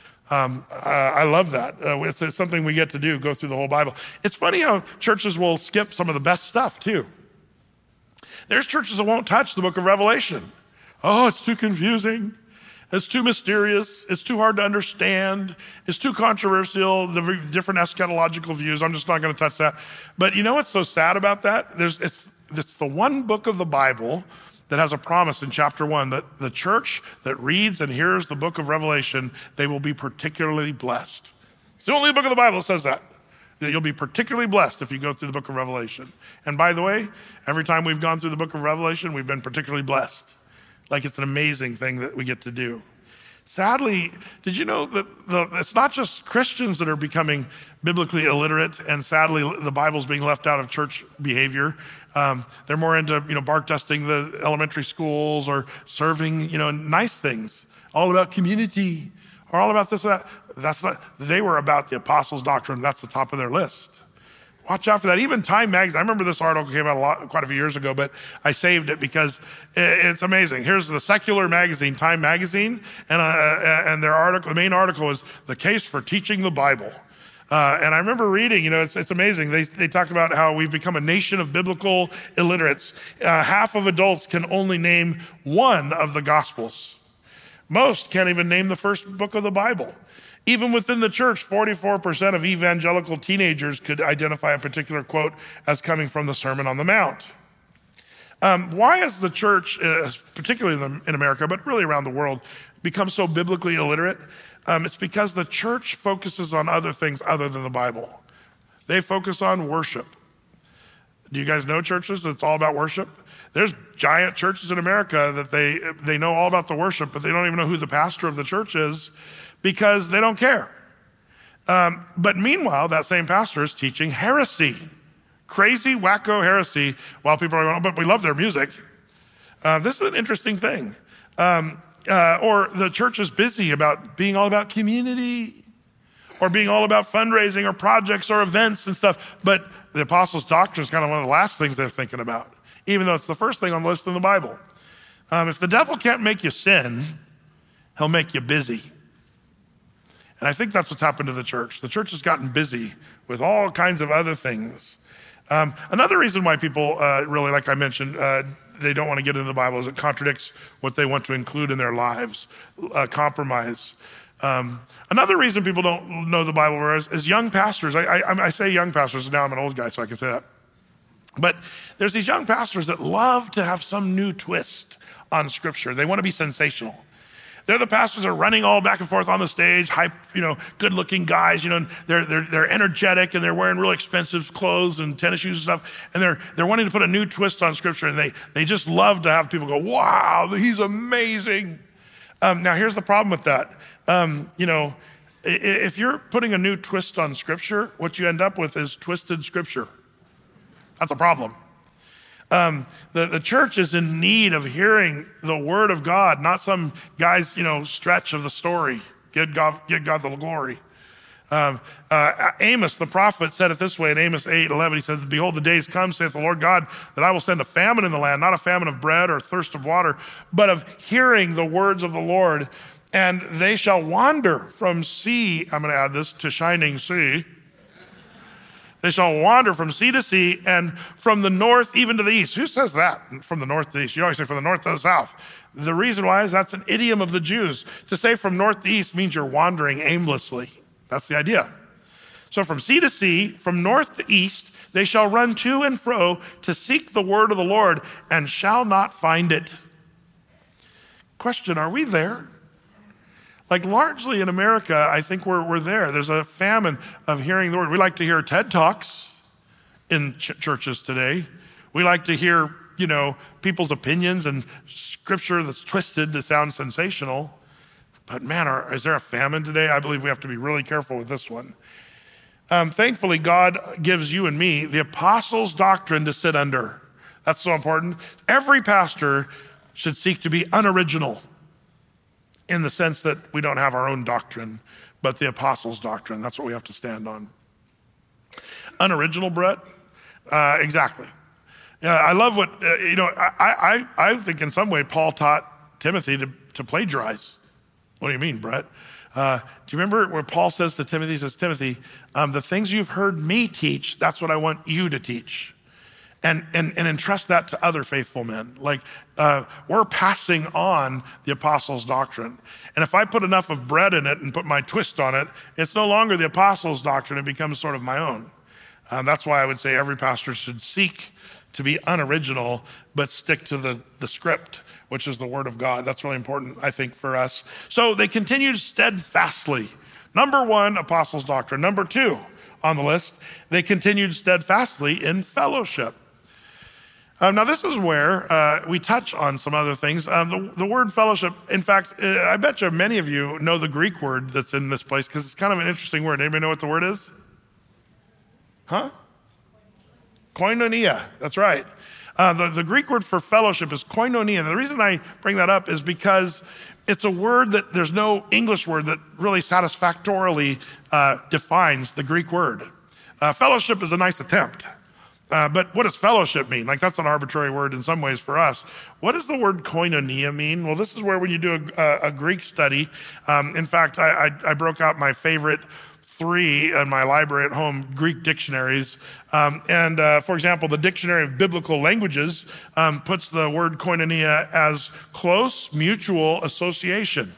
I love that. It's something we get to do, go through the whole Bible. It's funny how churches will skip some of the best stuff too. There's churches that won't touch the book of Revelation. Oh, it's too confusing. It's too mysterious. It's too hard to understand. It's too controversial, the different eschatological views. I'm just not going to touch that. But you know what's so sad about that? It's the one book of the Bible that has a promise in chapter 1 that the church that reads and hears the book of Revelation, they will be particularly blessed. It's the only book of the Bible that says that you'll be particularly blessed if you go through the book of Revelation. And by the way, every time we've gone through the book of Revelation, we've been particularly blessed. Like it's an amazing thing that we get to do. Sadly, did you know that it's not just Christians that are becoming biblically illiterate, and sadly the Bible's being left out of church behavior. They're more into, bark dusting the elementary schools or serving, nice things, all about community or all about this or that. They were about the apostles' doctrine. That's the top of their list. Watch out for that. Even Time Magazine, I remember this article came out quite a few years ago, but I saved it because it's amazing. Here's the secular magazine, Time Magazine, and their article, the main article is The Case for Teaching the Bible. And I remember reading, it's amazing. They talked about how we've become a nation of biblical illiterates. Half of adults can only name one of the Gospels. Most can't even name the first book of the Bible. Even within the church, 44% of evangelical teenagers could identify a particular quote as coming from the Sermon on the Mount. Why has the church, particularly in America, but really around the world, become so biblically illiterate? It's because the church focuses on other things other than the Bible. They focus on worship. Do you guys know churches that's all about worship? There's giant churches in America that they know all about the worship, but they don't even know who the pastor of the church is, because they don't care. But meanwhile, that same pastor is teaching heresy, crazy, wacko heresy, while people are going, but we love their music. This is an interesting thing. Or the church is busy about being all about community or being all about fundraising or projects or events and stuff. But the apostles' doctrine is kind of one of the last things they're thinking about, even though it's the first thing on the list in the Bible. If the devil can't make you sin, he'll make you busy. And I think that's what's happened to the church. The church has gotten busy with all kinds of other things. Another reason why people really, like I mentioned, they don't want to get into the Bible is it contradicts what they want to include in their lives, compromise. Another reason people don't know the Bible is young pastors. I say young pastors, now I'm an old guy, so I can say that. But there's these young pastors that love to have some new twist on Scripture. They want to be sensational. They're the pastors that are running all back and forth on the stage, hype, good-looking guys. They're energetic and they're wearing really expensive clothes and tennis shoes and stuff. And they're wanting to put a new twist on Scripture, and they just love to have people go, "Wow, he's amazing." Now, here's the problem with that. If you're putting a new twist on Scripture, what you end up with is twisted Scripture. That's a problem. The church is in need of hearing the word of God, not some guy's, stretch of the story. Give God the glory. Amos, the prophet, said it this way in Amos 8:11. He said, "Behold, the days come, saith the Lord God, that I will send a famine in the land, not a famine of bread or thirst of water, but of hearing the words of the Lord. And they shall wander from sea," I'm going to add this, "to shining sea. They shall wander from sea to sea and from the north even to the east." Who says that? From the north to the east. You always say from the north to the south. The reason why is that's an idiom of the Jews. To say from north to east means you're wandering aimlessly. That's the idea. So from sea to sea, from north to east, they shall run to and fro to seek the word of the Lord and shall not find it. Question, are we there? Like largely in America, I think we're there. There's a famine of hearing the word. We like to hear TED Talks in churches today. We like to hear people's opinions and scripture that's twisted to sound sensational. But man, is there a famine today? I believe we have to be really careful with this one. Thankfully, God gives you and me the apostles' doctrine to sit under. That's so important. Every pastor should seek to be unoriginal in the sense that we don't have our own doctrine, but the apostles' doctrine. That's what we have to stand on. Unoriginal, Brett? Exactly. I love what, I think in some way Paul taught Timothy to plagiarize. What do you mean, Brett? Do you remember where Paul says to Timothy, he says, Timothy, the things you've heard me teach, that's what I want you to teach. And entrust that to other faithful men. Like, we're passing on the apostles' doctrine. And if I put enough of bread in it and put my twist on it, it's no longer the apostles' doctrine, it becomes sort of my own. That's why I would say every pastor should seek to be unoriginal, but stick to the script, which is the word of God. That's really important, I think, for us. So they continued steadfastly. Number one, apostles' doctrine. Number two on the list, they continued steadfastly in fellowship. Now, this is where we touch on some other things. The word fellowship, in fact, I bet you many of you know the Greek word that's in this place because it's kind of an interesting word. Anybody know what the word is? Huh? Koinonia, that's right. The Greek word for fellowship is koinonia. And the reason I bring that up is because it's a word that there's no English word that really satisfactorily defines the Greek word. Fellowship is a nice attempt. But what does fellowship mean? Like, that's an arbitrary word in some ways for us. What does the word koinonia mean? Well, this is where when you do a Greek study, in fact, I broke out my favorite 3 in my library at home, Greek dictionaries. For example, the Dictionary of Biblical Languages puts the word koinonia as close mutual association.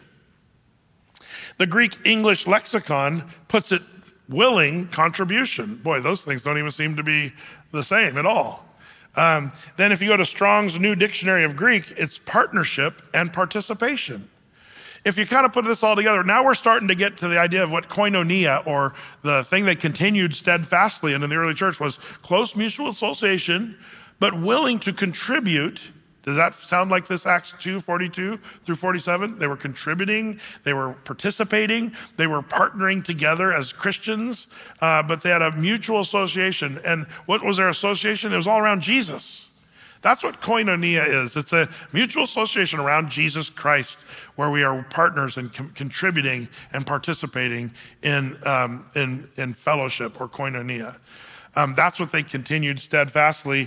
The Greek English lexicon puts it willing contribution. Boy, those things don't even seem to be the same at all. Then if you go to Strong's New Dictionary of Greek, it's partnership and participation. If you kind of put this all together, now we're starting to get to the idea of what koinonia, or the thing they continued steadfastly in the early church, was close mutual association, but willing to contribute. Does that sound like this Acts 2:42 through 47? They were contributing, they were participating, they were partnering together as Christians, but they had a mutual association. And what was their association? It was all around Jesus. That's what koinonia is. It's a mutual association around Jesus Christ, where we are partners and contributing and participating in fellowship, or koinonia. That's what they continued steadfastly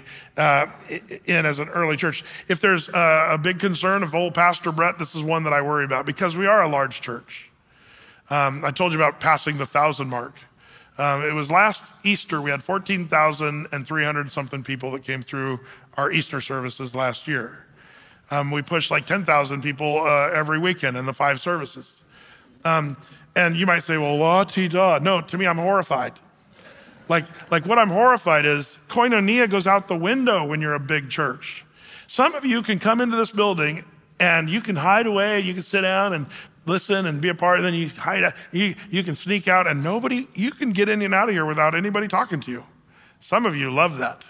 in as an early church. If there's a big concern of old Pastor Brett, this is one that I worry about, because we are a large church. I told you about passing the 1,000 mark. It was last Easter, we had 14,300 something people that came through our Easter services last year. We pushed like 10,000 people every weekend in the 5 services. And you might say, well, la-ti-da. No, to me, I'm horrified. Like what I'm horrified is koinonia goes out the window when you're a big church. Some of you can come into this building and you can hide away, you can sit down and listen and be a part, and then you hide out, you can sneak out, and you can get in and out of here without anybody talking to you. Some of you love that.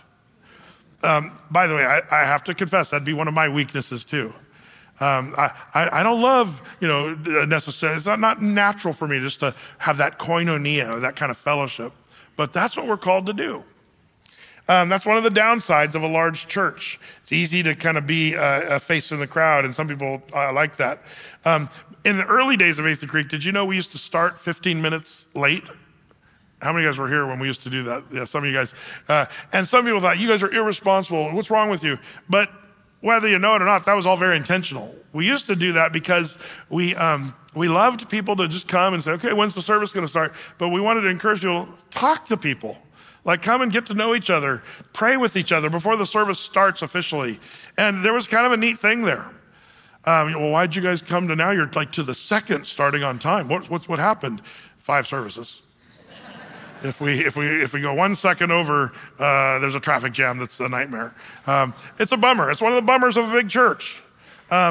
By the way, I have to confess, that'd be one of my weaknesses too. I don't love, necessarily, it's not natural for me just to have that koinonia, or that kind of fellowship. But that's what we're called to do. That's one of the downsides of a large church. It's easy to kind of be a face in the crowd, and some people like that. In the early days of Eighth Creek, did you know we used to start 15 minutes late? How many of you guys were here when we used to do that? Yeah, some of you guys. And some people thought, you guys are irresponsible. What's wrong with you? But whether you know it or not, that was all very intentional. We used to do that because we loved people to just come and say, okay, when's the service going to start? But we wanted to encourage people to talk to people. Like, come and get to know each other, pray with each other before the service starts officially. And there was kind of a neat thing there. Well, why'd you guys come to now? You're like to the second starting on time. What happened? 5 services. If we go 1 second over, there's a traffic jam that's a nightmare. It's a bummer. It's one of the bummers of a big church.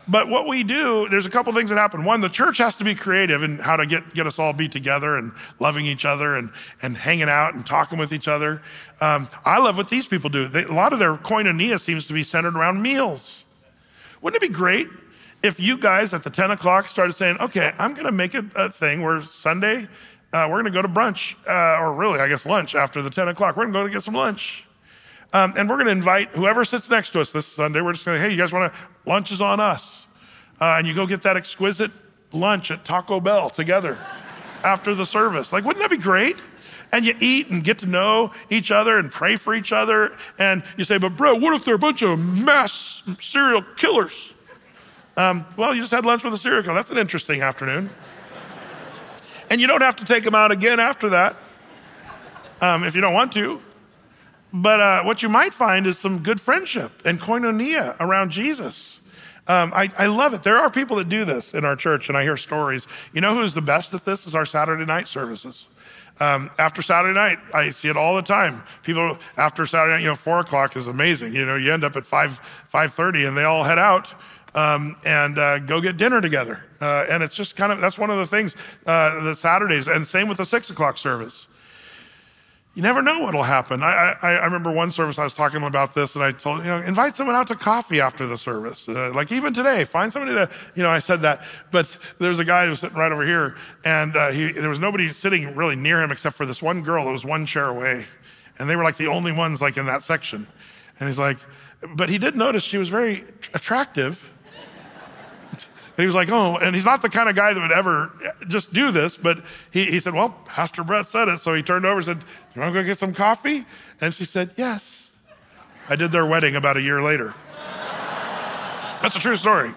But what we do, there's a couple things that happen. One, the church has to be creative in how to get us all be together and loving each other and hanging out and talking with each other. I love what these people do. A lot of their koinonia seems to be centered around meals. Wouldn't it be great if you guys at the 10 o'clock started saying, okay, I'm going to make a thing where Sunday, we're going to go to brunch, or really, I guess, lunch after the 10 o'clock. We're going to go to get some lunch. And we're going to invite whoever sits next to us this Sunday. We're just going to, hey, you guys want to, lunch is on us. And you go get that exquisite lunch at Taco Bell together after the service. Like, wouldn't that be great? And you eat and get to know each other and pray for each other. And you say, but bro, what if they're a bunch of mass serial killers? Well, you just had lunch with a serial killer. That's an interesting afternoon. And you don't have to take them out again after that if you don't want to. But what you might find is some good friendship and koinonia around Jesus. I love it. There are people that do this in our church, and I hear stories. You know who's the best at this is our Saturday night services. After Saturday night, I see it all the time. People after Saturday night, 4 o'clock is amazing. You end up at 5:30 and they all head out and go get dinner together. And it's just that's one of the things, the Saturdays, and same with the 6 o'clock service. You never know what'll happen. I remember one service I was talking about this, and I told, invite someone out to coffee after the service. Like even today, find somebody to, I said that, but there's a guy who was sitting right over here, and there was nobody sitting really near him except for this one girl that was one chair away. And they were like the only ones like in that section. And he's like, but he did notice she was very attractive. And he was like, oh, and he's not the kind of guy that would ever just do this, but he said, well, Pastor Brett said it. So he turned over and said, you want to go get some coffee? And she said, yes. I did their wedding about a year later. That's a true story.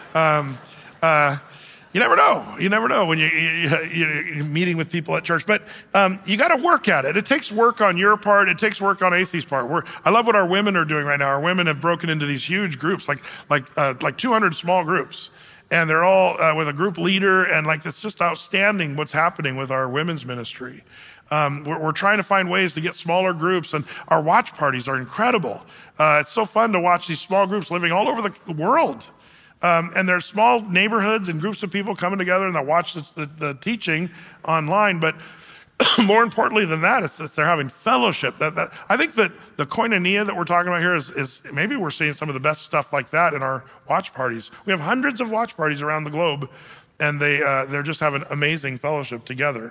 You never know. You never know when you're meeting with people at church, but you got to work at it. It takes work on your part. It takes work on Athie's part. I love what our women are doing right now. Our women have broken into these huge groups, like 200 small groups. And they're all with a group leader, and it's just outstanding what's happening with our women's ministry. We're trying to find ways to get smaller groups, and our watch parties are incredible. It's so fun to watch these small groups living all over the world. And there's small neighborhoods and groups of people coming together, and they watch the teaching online. But more importantly than that, it's they're having fellowship. I think that the koinonia that we're talking about here is maybe we're seeing some of the best stuff like that in our watch parties. We have hundreds of watch parties around the globe, and they're just having amazing fellowship together.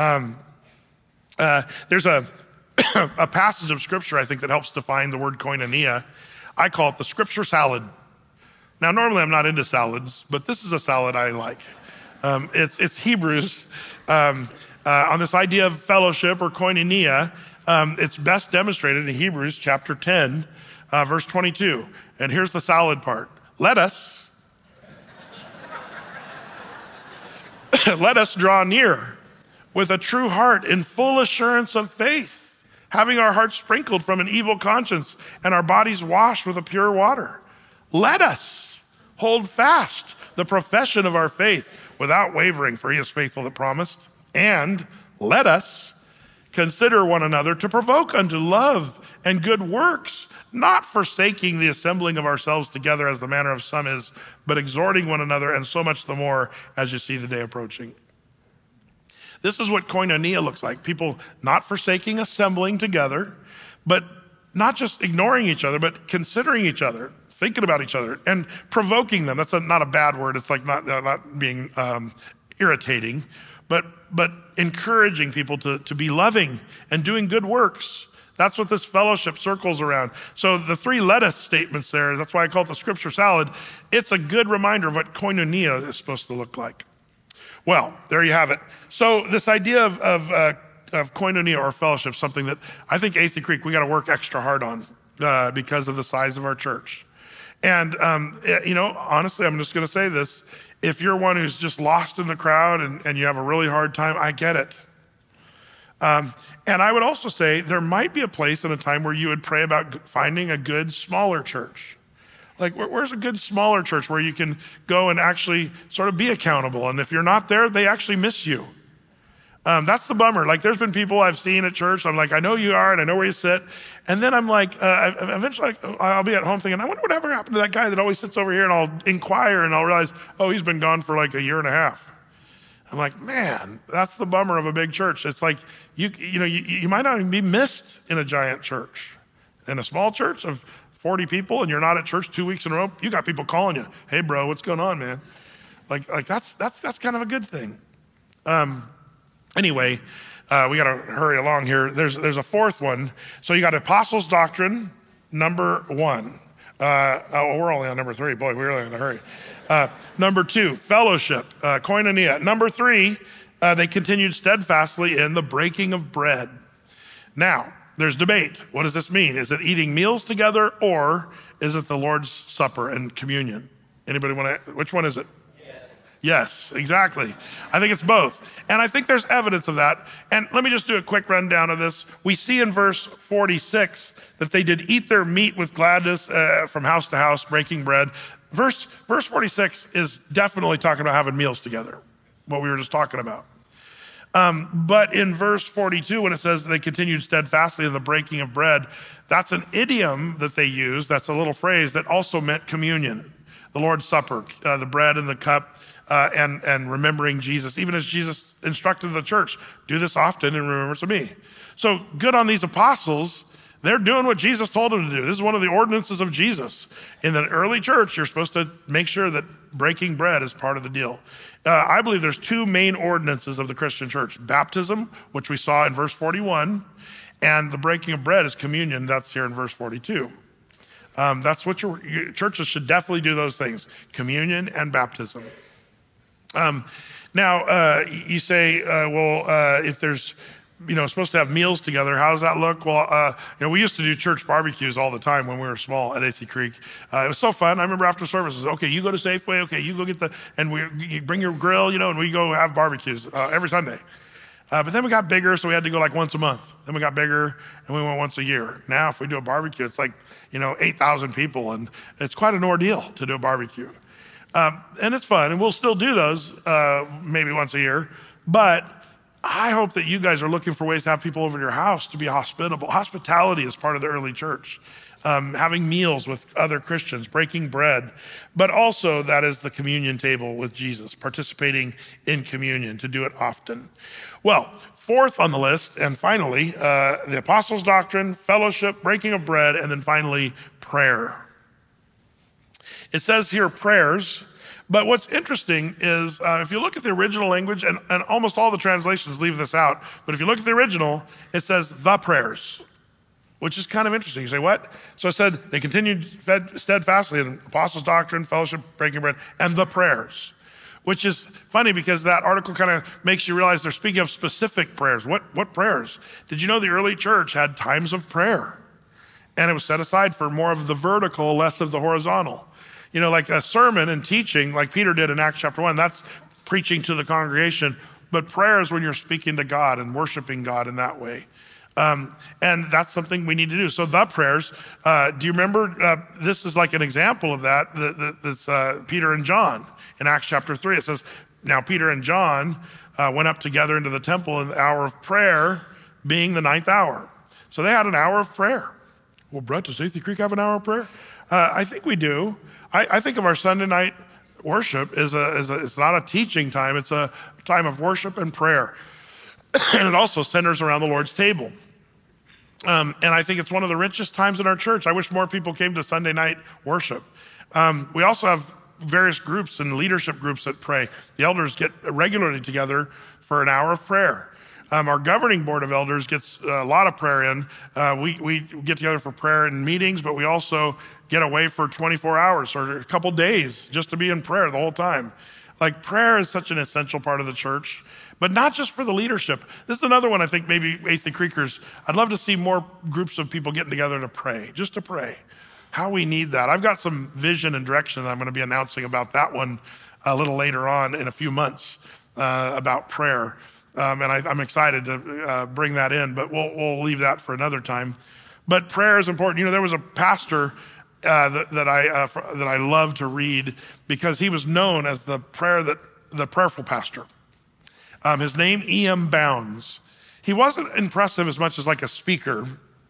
There's a passage of scripture, I think, that helps define the word koinonia. I call it the scripture salad. Now, normally I'm not into salads, but this is a salad I like. It's Hebrews. On this idea of fellowship or koinonia, it's best demonstrated in Hebrews chapter 10, verse 22. And here's the salad part. Let us draw near with a true heart in full assurance of faith, having our hearts sprinkled from an evil conscience and our bodies washed with a pure water. Let us hold fast the profession of our faith without wavering, for he is faithful that promised. And let us consider one another to provoke unto love and good works, not forsaking the assembling of ourselves together as the manner of some is, but exhorting one another, and so much the more as you see the day approaching. This is what koinonia looks like. People not forsaking assembling together, but not just ignoring each other, but considering each other, thinking about each other, and provoking them. That's not a bad word. It's like not being irritating, but encouraging people to be loving and doing good works. That's what this fellowship circles around. So the 3 let us statements there, that's why I call it the scripture salad. It's a good reminder of what koinonia is supposed to look like. Well, there you have it. So this idea of koinonia or fellowship, something that I think Athey Creek, we got to work extra hard on because of the size of our church. And, honestly, I'm just going to say this. If you're one who's just lost in the crowd and you have a really hard time, I get it. And I would also say there might be a place and a time where you would pray about finding a good smaller church. Like, where's a good smaller church where you can go and actually sort of be accountable? And if you're not there, they actually miss you. That's the bummer. Like there's been people I've seen at church. I'm like, I know you are and I know where you sit. And then I'm like, eventually I'll be at home thinking, I wonder what ever happened to that guy that always sits over here, and I'll inquire and I'll realize, oh, he's been gone for like a year and a half. I'm like, man, that's the bummer of a big church. It's like, you might not even be missed in a giant church. In a small church of 40 people and you're not at church 2 weeks in a row, you got people calling you, hey bro, what's going on, man? Like that's kind of a good thing. Anyway, we got to hurry along here. There's a fourth one. So you got apostles' doctrine, number 1. We're only on number 3. Boy, we're really in a hurry. Number 2, fellowship, koinonia. Number 3, they continued steadfastly in the breaking of bread. Now, there's debate. What does this mean? Is it eating meals together, or is it the Lord's Supper and communion? Anybody want to, which one is it? Yes, exactly. I think it's both. And I think there's evidence of that. And let me just do a quick rundown of this. We see in verse 46 that they did eat their meat with gladness from house to house, breaking bread. Verse 46 is definitely talking about having meals together, what we were just talking about. But in verse 42, when it says they continued steadfastly in the breaking of bread, that's an idiom that they use. That's a little phrase that also meant communion, the Lord's Supper, the bread and the cup. And remembering Jesus, even as Jesus instructed the church, do this often in remembrance of me. So good on these apostles. They're doing what Jesus told them to do. This is one of the ordinances of Jesus. In the early church, you're supposed to make sure that breaking bread is part of the deal. I believe there's 2 main ordinances of the Christian church. Baptism, which we saw in verse 41, and the breaking of bread is communion. That's here in verse 42. That's what your churches should definitely do, those things, communion and baptism. Now, you say, if there's, supposed to have meals together, how does that look? Well, we used to do church barbecues all the time when we were small at Athey Creek. It was so fun. I remember after services, okay, you go to Safeway, okay, you go get you bring your grill, and we go have barbecues every Sunday. But then we got bigger, so we had to go like once a month. Then we got bigger, and we went once a year. Now, if we do a barbecue, it's like, 8,000 people, and it's quite an ordeal to do a barbecue. And it's fun, and we'll still do those maybe once a year. But I hope that you guys are looking for ways to have people over to your house to be hospitable. Hospitality is part of the early church. Having meals with other Christians, breaking bread. But also that is the communion table with Jesus, participating in communion, to do it often. Well, fourth on the list, and finally, the apostles' doctrine, fellowship, breaking of bread, and then finally, prayer. It says here prayers, but what's interesting is if you look at the original language, and almost all the translations leave this out, but if you look at the original, it says the prayers, which is kind of interesting. You say, what? So it said they continued steadfastly in apostles' doctrine, fellowship, breaking bread, and the prayers, which is funny because that article kind of makes you realize they're speaking of specific prayers. What prayers? Did you know the early church had times of prayer? And it was set aside for more of the vertical, less of the horizontal. Like a sermon and teaching, like Peter did in Acts chapter 1, that's preaching to the congregation. But prayer is when you're speaking to God and worshiping God in that way. And that's something we need to do. So the prayers, do you remember, this is like an example of that, that's Peter and John in Acts chapter 3. It says, now Peter and John went up together into the temple in the hour of prayer, being the 9th hour. So they had an hour of prayer. Well, Brett, does Athey Creek have an hour of prayer? I think we do. I think of our Sunday night worship as it's not a teaching time, it's a time of worship and prayer. And it also centers around the Lord's table. And I think it's one of the richest times in our church. I wish more people came to Sunday night worship. We also have various groups and leadership groups that pray. The elders get regularly together for an hour of prayer. Our governing board of elders gets a lot of prayer in. We get together for prayer and meetings, but we also get away for 24 hours or a couple days just to be in prayer the whole time. Like prayer is such an essential part of the church, but not just for the leadership. This is another one I think maybe Athey Creekers, I'd love to see more groups of people getting together to pray, just to pray. How we need that. I've got some vision and direction that I'm going to be announcing about that one a little later on in a few months about prayer. And I'm excited to bring that in, but we'll leave that for another time. But prayer is important. There was a pastor that I love to read because he was known as the prayerful pastor. His name, E.M. Bounds. He wasn't impressive as much as like a speaker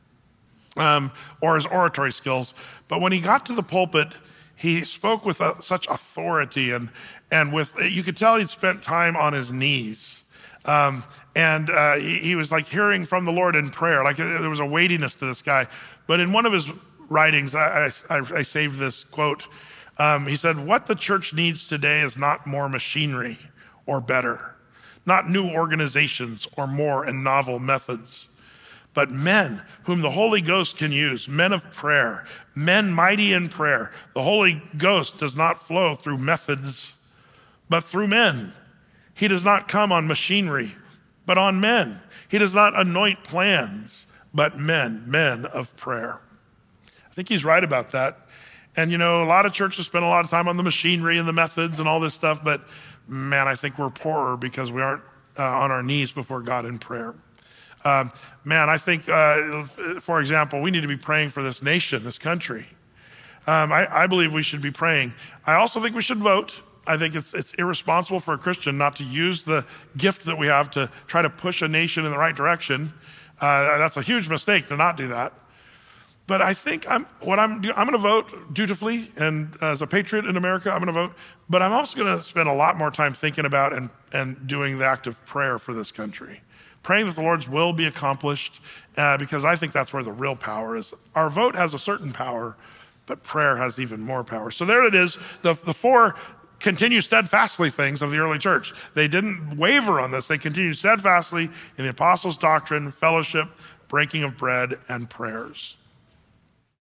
or his oratory skills, but when he got to the pulpit, he spoke with such authority and with, you could tell he'd spent time on his knees. He was like hearing from the Lord in prayer. Like there was a weightiness to this guy. But in one of his writings, I saved this quote. He said, "What the church needs today is not more machinery or better, not new organizations or more and novel methods, but men whom the Holy Ghost can use, men of prayer, men mighty in prayer. The Holy Ghost does not flow through methods, but through men. He does not come on machinery, but on men. He does not anoint plans, but men of prayer." I think he's right about that. And a lot of churches spend a lot of time on the machinery and the methods and all this stuff, but man, I think we're poorer because we aren't on our knees before God in prayer. I think, for example, we need to be praying for this nation, this country. I believe we should be praying. I also think we should vote. I think it's irresponsible for a Christian not to use the gift that we have to try to push a nation in the right direction. That's a huge mistake to not do that. But I think I'm going to vote dutifully, and as a patriot in America, I'm going to vote. But I'm also going to spend a lot more time thinking about and doing the act of prayer for this country, praying that the Lord's will be accomplished, because I think that's where the real power is. Our vote has a certain power, but prayer has even more power. So there it is, the four continue steadfastly things of the early church. They didn't waver on this. They continued steadfastly in the apostles' doctrine, fellowship, breaking of bread, and prayers.